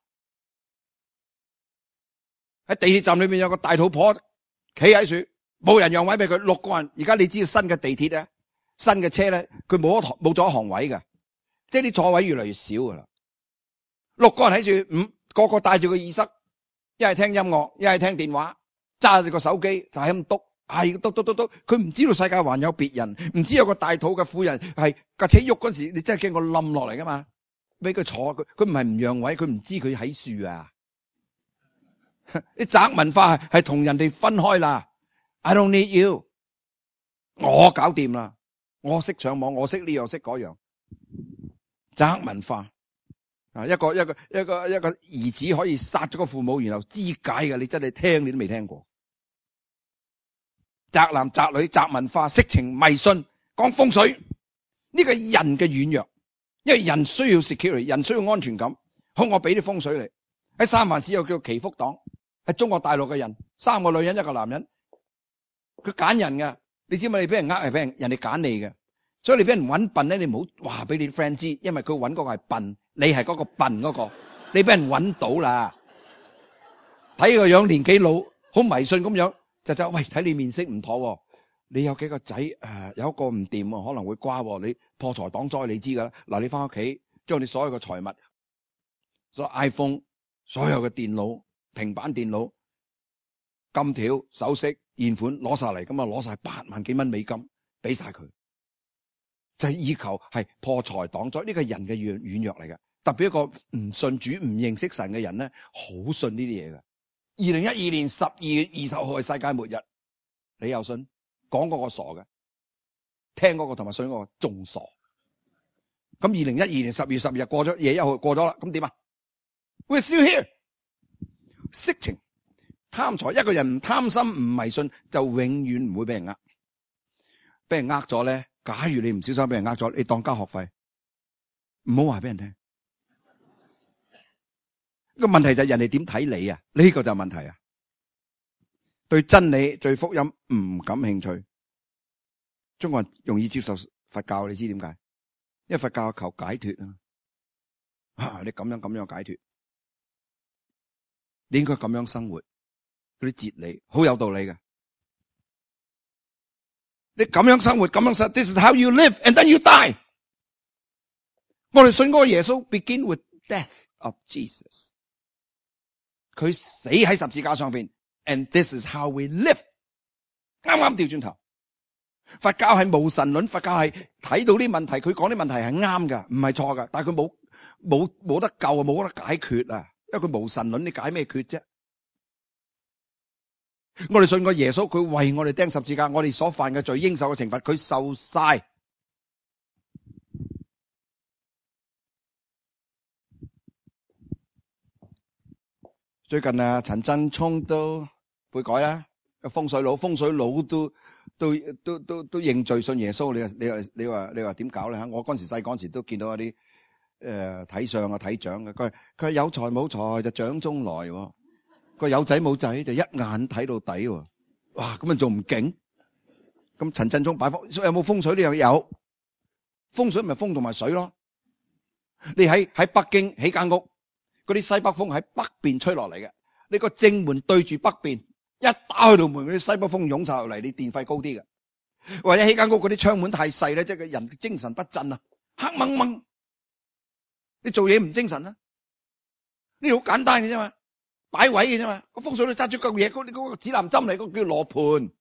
喺地鐵站裏面有個大肚婆企喺樹，冇人讓位俾佢，6個人。而家你知道新嘅地鐵咧，新嘅車咧，佢冇咗行位嘅，即係啲座位越嚟越少噶啦。6個人喺樹，個個戴住個耳塞，一係聽音樂，一係聽電話。揸住個手機就係咁篤，係篤，佢唔知道世界還有別人，唔知有個大肚嘅婦人係架車喐嗰時，你真係驚我冧落嚟噶嘛？俾佢坐，佢唔係唔讓位，佢唔知佢喺樹啊！啲宅文化係同人哋分開啦。I don't need you， 我搞掂啦，我識上網，我識呢樣識嗰樣。宅文化啊，一個兒子可以殺咗個父母，然後肢解嘅，你真係聽你都未聽過。宅男宅女宅文化色情迷信講風水，呢個係人嘅軟弱，因為人需要 security， 人需要安全感。好，我俾啲風水你。喺三藩市又叫祈福黨， 係中國大陸嘅人，3個女人1個男人，佢揀人㗎。你知唔知你俾人係俾人哋揀你嘅？所以你俾人揾笨咧，你唔好話俾你啲 friend 知，因為佢揾嗰個係笨，你係嗰個笨嗰個，你俾人揾到啦。睇個樣年紀老，好迷信咁樣，就喂，睇你面色唔妥喎，你有幾個仔有一個唔掂喎，可能會瓜喎，你破財擋災你知㗎啦。嗱，你翻屋企將你所有嘅財物，所有 iPhone、所有嘅電腦、平板電腦、金條、首飾、現款攞晒嚟，咁啊攞晒8萬幾蚊美金俾晒佢，就係以求係破財擋災。呢個係人嘅軟弱嚟嘅，特別一個唔信主、唔認識神嘅人咧，好信呢啲嘢嘅。2012年12月20號係世界末日，你又信？講嗰個傻嘅，聽嗰個同埋信嗰個仲傻。咁2012年12月12日過咗，1號過咗啦，咁點啊 ？We're still here。色情、貪財，一個人唔貪心、唔迷信，就永遠唔會俾人呃。俾人呃咗咧，假如你唔小心俾人呃咗，你當交學費，唔好話俾人聽。個問題就係人哋點睇你啊？呢個就係問題啊！對真理、對福音唔感興趣。中國人容易接受佛教，你知點解？因為佛教求解脫啊！你咁樣解脫，你應該咁樣生活，嗰啲哲理好有道理嘅。你咁樣生活，咁樣生 ，This is how you live, and then you die。我哋信嗰個耶穌 begin with death of Jesus。佢死喺十字架上邊 ，and this is how we live。啱啱調轉頭，佛教係無神論，佛教係睇到啲問題，佢講啲問題係啱噶，唔係錯噶，但係佢冇得救啊，冇得解決啊，因為佢無神論，你解咩決啫？我哋信個耶穌，佢為我哋釘十字架，我哋所犯嘅罪應受嘅懲罰，佢受晒。最近啊，陳振聰都悔改啦，風水佬都認罪信耶穌。你話點搞咧？我嗰時細嗰時都見到一啲睇相啊睇掌嘅，佢係有財冇財就掌中來，佢有仔冇仔就一眼睇到底。哇，咁啊仲唔勁？咁陳振聰擺風有冇風水呢樣？有風水咪風同埋水咯。你喺北京起間屋，嗰啲西北風喺北邊吹落嚟嘅，你個正門對住北邊，一打開道門，嗰啲西北風湧晒落嚟，你電費高啲嘅。或者起間屋嗰啲窗門太細咧，即係個人精神不振啊，黑掹掹，你做嘢唔精神啊。呢度好簡單嘅啫嘛，擺位嘅啫嘛，個風水都揸住嚿嘢，嗰個指南針嚟，嗰個叫羅盤。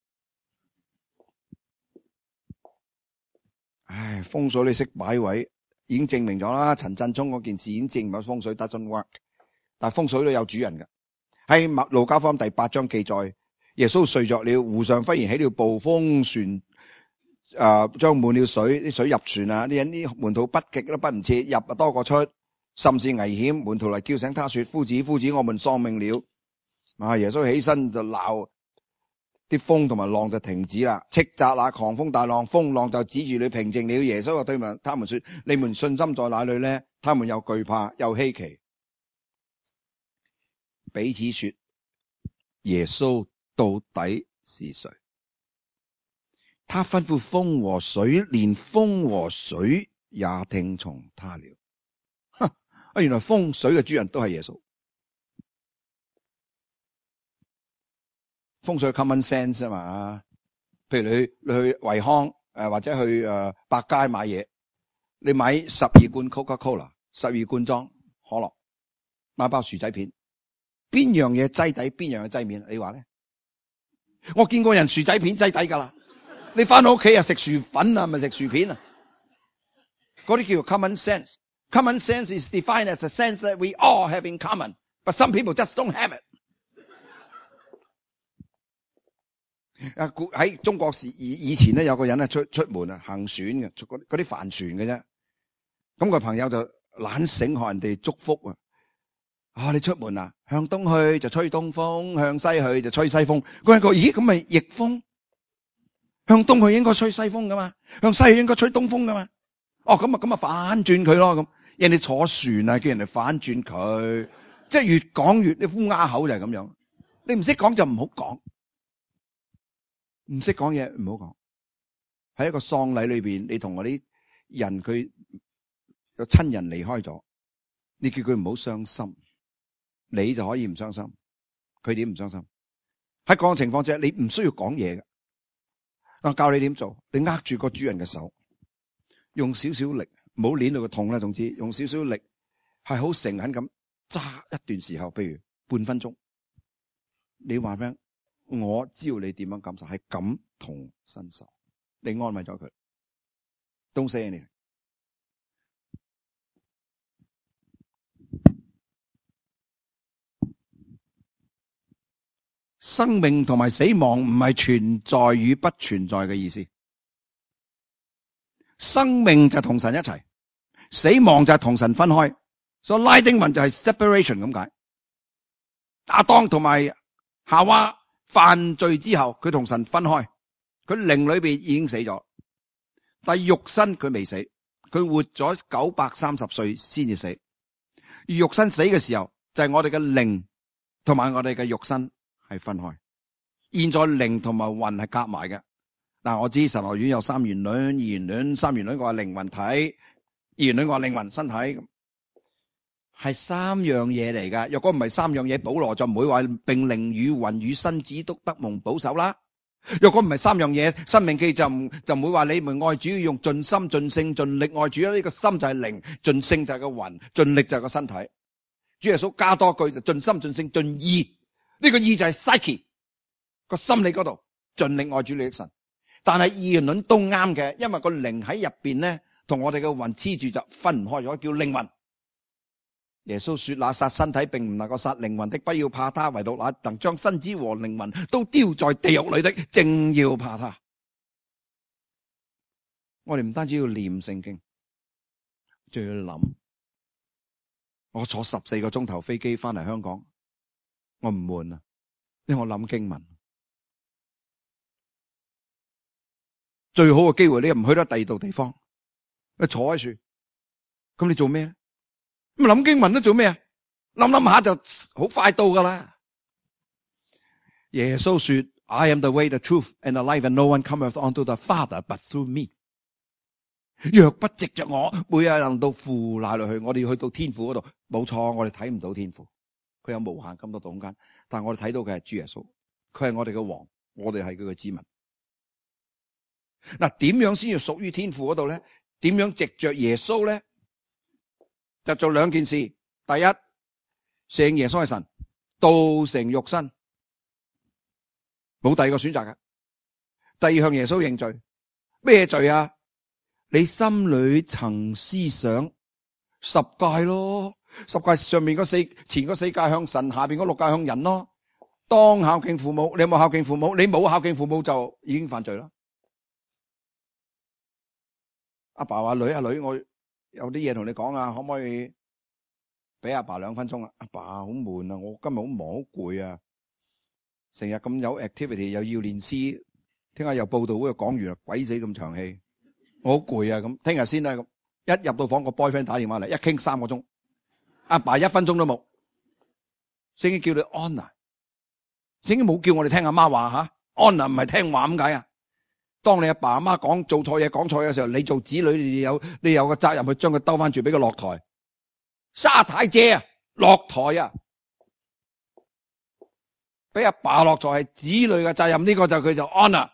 唉，風水你識擺位，已經證明咗啦。陳振聰嗰件事已經證明咗風水 doesn't work。但係風水都有主人嘅。喺路加福音第8章記載，耶穌睡着了，湖上忽然起了暴風，船裝滿了水，啲水入船啊！啲門徒不極都不唔切，入啊多過出，甚至危險。門徒嚟叫醒他說：夫子，夫子，我們喪命了。耶穌起身就鬧啲風同埋浪就停止啦，斥責那狂風大浪，風浪就指住你平靜了。耶穌就對他們說：你們信心在哪裏呢？他們又懼怕又稀奇，彼此說：耶穌到底是誰？他吩咐風和水，連風和水也聽從他了。原來風水嘅主人都係耶穌。風水 common sense 啊嘛，譬如你去惠康或者去百佳買嘢，你買12罐 Coca-Cola， 12罐裝可樂，買包薯仔片，邊樣嘢擠底，邊樣嘢擠面？你話咧？我見過人薯仔片擠底噶啦，你翻到屋企啊食薯粉啊，咪食薯片啊？嗰啲叫做 common sense。Common sense is defined as a sense that we all have in common, but some people just don't have it。喺中國以前咧，有個人咧出門啊行船嘅，嗰啲帆船嘅啫。咁個朋友就懶醒學人哋祝福啊！你出門啊，向東去就吹東風，向西去就吹西風。嗰人講：咦，咁咪逆風？向東去應該吹西風噶嘛，向西去應該吹東風噶嘛。哦，咁啊反轉佢咯。咁人哋坐船啊，叫人哋反轉佢，即係越講越啲烏鴉口就係咁樣。 你唔識講就唔好講，唔識講嘢唔好講。喺一個喪禮裏邊，你同我啲人佢有親人離開咗，你叫佢唔好傷心，你就可以唔傷心，佢點唔傷心？喺嗰個情況之下，你唔需要講嘢嘅。我教你點做，你握住個主人嘅手，用少少力，唔好捏到佢痛啦。總之用少少力，係好誠懇咁揸一段時候，譬如半分鐘。你話咩？我知道你點樣感受，係感同身受。你安慰咗佢 ，Don't say anything。生命同埋死亡唔係存在與不存在嘅意思。生命就同神一齊，死亡就係同神分開。所以拉丁文就係 separation 咁解。亞當同埋夏娃犯罪之後，佢同神分開，佢靈裏邊已經死咗，但係肉身佢未死，佢活咗930歲先至死。而肉身死嘅時候，就係我哋嘅靈同埋我哋嘅肉身係分開。現在靈同埋魂係夾埋嘅。嗱，我知神學院有三元論、二元論，三元論我話靈魂體，二元論我話靈魂身體，係三樣嘢嚟噶。若果唔係三樣嘢，保羅就唔會話並靈與魂與身子都得蒙保守啦。若果唔係三樣嘢，申命記就唔會話你們愛主要用盡心盡性盡力愛主啦。呢個心就係靈，盡性就係個魂，盡力就係個身體。主耶穌加多句就盡心盡性盡意，呢個意就係 psyche 個心理嗰度盡力愛主你的神。但係二元論都啱嘅，因為個靈喺入邊咧，同我哋嘅魂黐住就分唔開咗，叫靈魂。耶穌說：那殺身體並唔能夠殺靈魂的，不要怕他；唯獨那能將身子和靈魂都丟在地獄裏的，正要怕他。我哋唔單止要念聖經，仲要諗。我坐14個鐘頭飛機翻嚟香港，我唔悶啊，因為我諗經文。最好嘅機會，你又唔去得第二度地方，你坐喺樹，咁你做咩？咁諗經文都做咩啊？諗下就好快到噶啦。耶穌說 ：I am the way, the truth, and the life, and no one cometh unto the Father but through me。若不藉着我，每日能到父那裏去。我哋要去到天父嗰度，冇錯，我哋睇唔到天父，佢有無限咁多空間，但係我哋睇到嘅係主耶穌，佢係我哋嘅王，我哋係佢嘅子民。嗱，點樣先要屬於天父嗰度咧？點樣藉着耶穌咧？就做兩件事。第一，承認耶穌係神，道成肉身，冇第二個選擇嘅。第二，向耶穌認罪。咩罪啊？你心裏曾思想十誡咯，十誡上面前嗰4誡向神，下邊嗰6誡向人咯。當孝敬父母，你有冇孝敬父母？你冇孝敬父母就已經犯罪啦。阿爸話：女，我有啲嘢同你講啊，可唔可以俾阿爸2分鐘啊？阿爸好悶啊，我今日好忙好攰啊，成日咁有 activity 又要練詩，聽日又報道會又講完啦，鬼死咁長氣，我好攰啊。咁聽日先啦。咁一入到房個 boyfriend 打電話嚟，一傾3個鐘，阿爸1分鐘都冇。聖經叫你 honor， 聖經冇叫我哋聽阿媽話吓 honor 唔係聽話咁解啊。當你阿爸阿媽做錯嘢講錯嘢嘅時候，你做子女你有個責任去將佢兜翻住，俾佢落台。沙太姐啊，落台啊，俾阿爸落台係子女嘅責任，呢個就佢就 honor。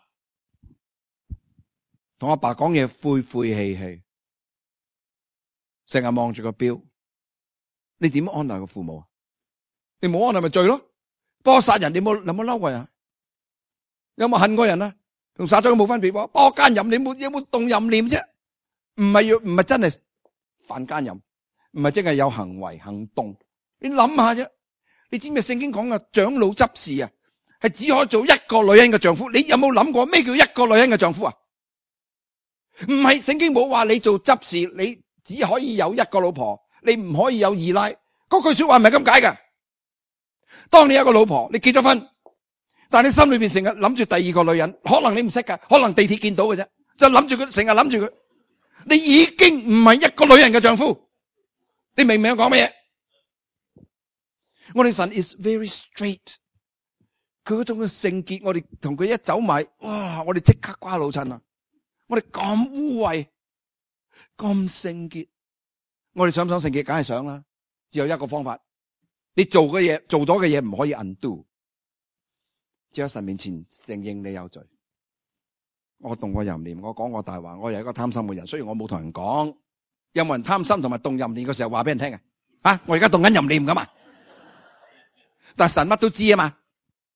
同阿爸講嘢晦晦氣氣，成日望住個錶，你點 honor 個父母啊？你冇 honor 咪罪咯？幫我殺人，你有冇嬲過人？有冇恨過人啊？同殺咗佢冇分別喎，幫我奸淫，你有冇動淫念啫？唔係真係犯奸淫，唔係真係有行為行動。你諗下啫，你知唔知聖經講嘅長老執事啊，係只可以做一個女人嘅丈夫。你有冇諗過咩叫一個女人嘅丈夫啊？唔係，聖經冇話你做執事，你只可以有一個老婆，你唔可以有2奶。嗰句說話唔係咁解㗎。當你有個老婆，你結咗婚。但係你心裏邊成日諗住第2個女人，可能你唔識噶，可能地鐵見到嘅啫，就諗住佢，成日諗住佢，你已經唔係一個女人嘅丈夫，你明唔明我講乜嘢？我哋神 is very straight， 佢嗰種嘅聖潔，我哋同佢一走埋，哇！我哋即刻瓜老襯啊！我哋咁污穢，咁聖潔，我哋想唔想聖潔？梗係想啦。只有一個方法，你做咗嘅嘢唔可以 undo， 只有神面前承認你有罪。我動過淫念，我講過大話，我係一個貪心嘅人。雖然我冇同人講，有冇人貪心同埋動淫念嘅時候話俾人聽嘅？啊，我而家動緊淫念噶嘛，但係神乜都知啊嘛。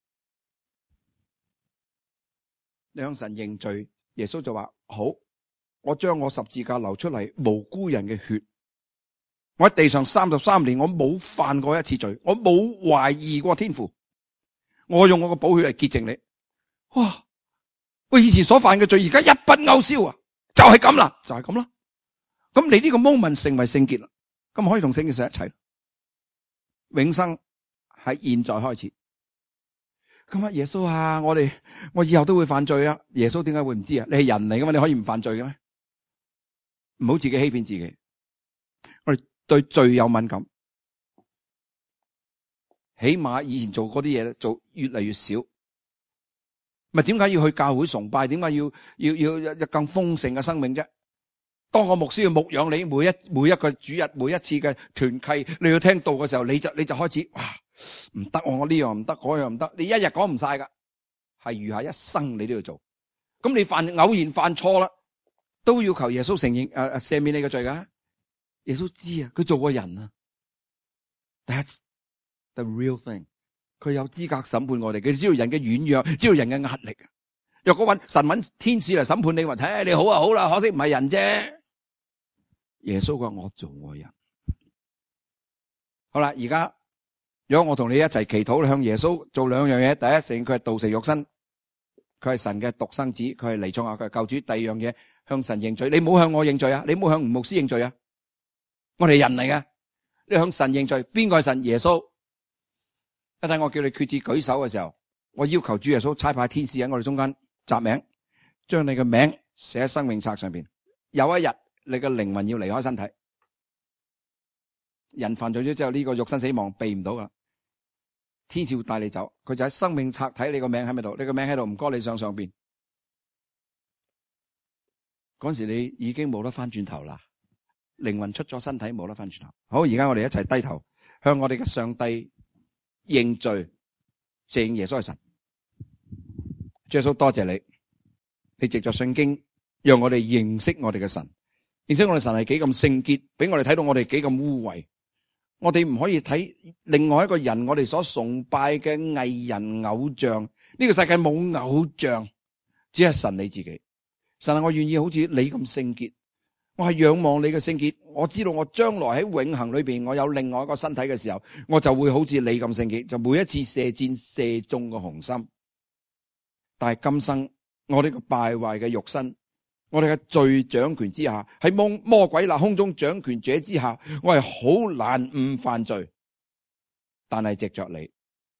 你向神認罪，耶穌就話好，我將我十字架流出嚟無辜人嘅血，我喺地上33年，我冇犯過一次罪，我冇懷疑過天父，我用我個寶血嚟潔淨你。哇！我以前所犯嘅罪，而家一筆勾銷啊！就係咁啦，就係咁啦。咁你呢個 moment 成為聖潔啦，咁可以同聖潔神一齊，永生喺現在開始。咁啊，耶穌啊，我以後都會犯罪啊！耶穌點解會唔知啊？你係人嚟噶嘛，你可以唔犯罪嘅咩？唔好自己欺騙自己。我哋對罪有敏感，起碼以前做嗰啲嘢咧，做越嚟越少。咪點解要去教會崇拜？點解要更豐盛嘅生命啫？當個牧師要牧養你，每一個主日，每一次嘅團契，你要聽道嘅時候，你就開始哇！唔得，我呢樣唔得，嗰樣唔得，你一日講唔晒噶，係餘下一生你都要做。咁你偶然犯錯啦，都要求耶穌承認赦免你嘅罪噶。耶穌知啊，佢做過人啊。That's the real thing。佢有資格審判我哋，佢知道人嘅軟弱，知道人嘅壓力。若果神揾天使嚟審判你，話睇你好啊好啦，可惜唔係人啫。耶穌話我做我人。好啦，而家如果我同你一齊祈禱，向耶穌做兩樣嘢。第一，承認佢係道成肉身，佢係神嘅獨生子，佢係彌賽亞，佢係救主。第二樣嘢，向神認罪。你唔好向我認罪啊，你唔好向吳牧師認罪啊。我哋人嚟嘅，你向神認罪。邊個係神？耶穌。一陣我叫你決志舉手嘅時候，我要求主耶穌差派天使喺我哋中間集名，將你嘅名寫喺生命冊上邊。有一日你嘅靈魂要離開身體，人犯罪咗之後，呢個肉身死亡避唔到噶，天使會帶你走，佢就喺生命冊睇你個名喺咪度，你個名喺度，唔該你上邊。嗰時你已經冇得翻轉頭啦，靈魂出咗身體冇得翻轉頭。好，而家我哋一齊低頭向我哋嘅上帝認罪，認耶穌係神。耶穌多謝你，你藉着聖經讓我哋認識我哋嘅神，認識我哋神係幾咁聖潔，俾我哋睇到我哋幾咁污穢。我哋唔可以睇另外一個人，我哋所崇拜嘅藝人偶像。呢個世界冇偶像，只係神你自己。神啊，我願意好似你咁聖潔，我係仰望你嘅聖潔。我知道我將來喺永恆裏邊，我有另外一個身體嘅時候，我就會好似你咁聖潔，就每一次射箭射中個紅心。但係今生我呢個敗壞嘅肉身，我哋嘅罪掌權之下，喺魔鬼那空中掌權者之下，我係好難唔犯罪。但係藉着你，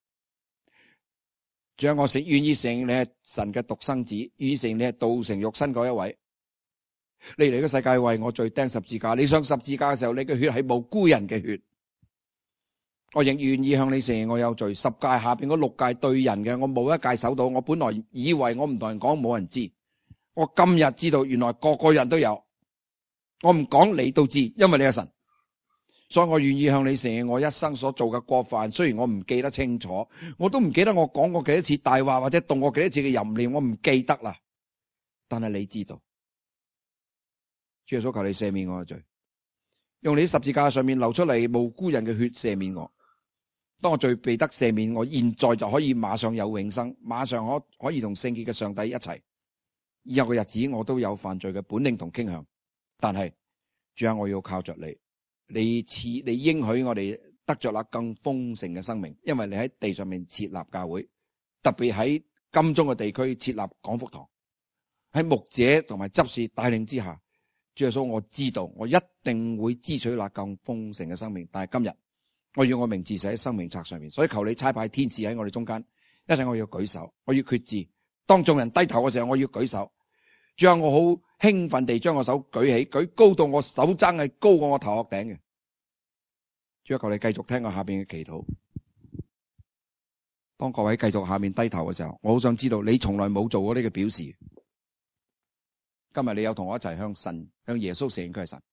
主啊，我願意承認你係神嘅獨生子，願意承認你係道成肉身嗰一位。你嚟個世界為我罪釘十字架，你上十字架嘅時候，你嘅血係無辜人嘅血。我亦願意向你承認我有罪。十誡下邊嗰6誡對人嘅，我冇一誡守到。我本來以為我唔同人講冇人知，我今日知道原來個個人都有。我唔講你都知，因為你係神。所以我願意向你承認我一生所做嘅過犯。雖然我唔記得清楚，我都唔記得我講過幾多次大話或者動過幾多次嘅淫念，我唔記得啦。但係你知道，主耶穌求你赦免我嘅罪，用你十字架上面流出嚟無辜人嘅血赦免我。當我罪被得赦免，我現在就可以馬上有永生，馬上可以同聖潔嘅上帝一齊。以後嘅日子我都有犯罪嘅本領同傾向，但係主啊，我要靠着你，你應許我哋得着那更豐盛嘅生命，因為你喺地上面設立教會，特別喺金鐘嘅地區設立廣福堂，喺牧者同埋執事帶領之下，主耶穌，我知道我一定會支取那更豐盛嘅生命。但係今日我要我名字寫喺生命冊上面，所以求你差派天使喺我哋中間。一陣我要舉手，我要決志。當眾人低頭嘅時候，我要舉手。主啊，我好興奮地將我手舉起，舉高到我手踭係高過我頭殼頂嘅。主啊，求你繼續聽我下邊嘅祈禱。 當各位繼續下面低頭嘅時候，我好想知道你從來冇做過呢個表示。今日你有同我一齊向耶穌承認佢係神，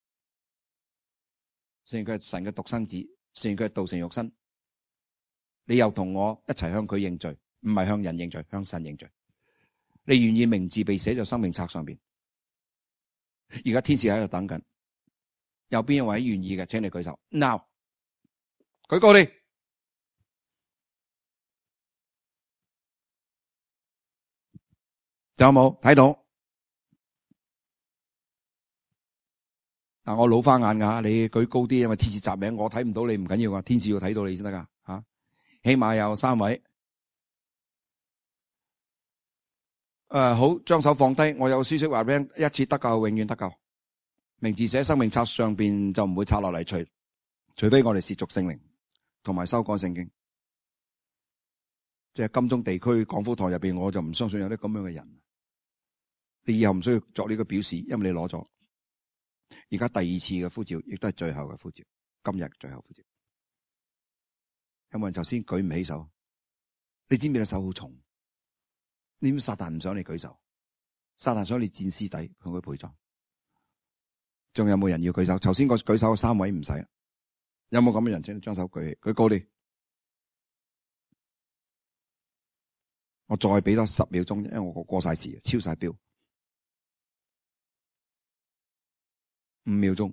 承認佢係神嘅獨生子，承認佢係道成肉身。你又同我一齊向佢認罪，唔係向人認罪，向神認罪。你願意名字被寫在生命冊上邊？而家天使喺度等緊，有邊一位願意嘅，請你舉手。Now， 舉高你。有冇睇到？我老花眼噶，你舉高啲，因為天使集名，我睇唔到你唔緊要啊，天使要睇到你先得噶吓。起碼有3位。好，將手放低。我有書息話俾你，一次得救，永遠得救。名字寫生命冊上邊就唔會拆落嚟，除非我哋褻瀆聖靈同埋修改聖經。即係金鐘地區廣福堂入邊，我就唔相信有啲咁樣嘅人。你以後唔需要作呢個表示，因為你攞咗。而家第2次嘅呼召，亦都係最後嘅呼召。今日最後呼召，有冇人頭先舉唔起手？你知唔知你手好重？你知唔知撒旦唔想你舉手？撒旦想你戰屍底向佢陪葬。仲有冇人要舉手？頭先個舉手3位唔使。有冇咁嘅人？請你將手舉起，舉高啲。我再俾多10秒鐘，因為我過晒時，超晒標。5秒鐘。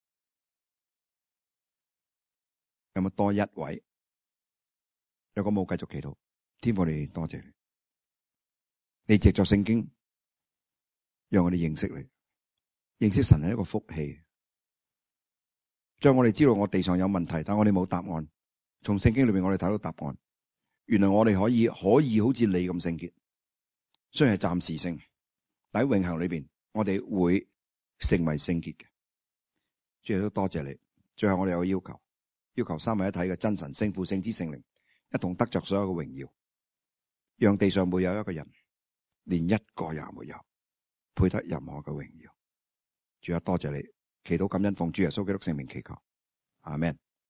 有冇多1位？如果冇，繼續祈禱。天父，我哋多謝你。你藉着聖經，讓我哋認識你，認識神係一個福氣。將我哋知道我地上有問題，但我哋冇答案。從聖經裏面我哋睇到答案。原來我哋可以好似你咁聖潔，雖然係暫時性，但喺永恆裏邊，我哋會成為聖潔嘅。主耶穌多謝你。最後我哋有個要求三位一體嘅真神聖父聖子聖靈一同得着所有嘅榮耀，讓地上沒有一個人，連一個也沒有配得任何嘅榮耀。主啊，多謝你。祈禱感恩奉主耶穌基督聖名祈求，阿們。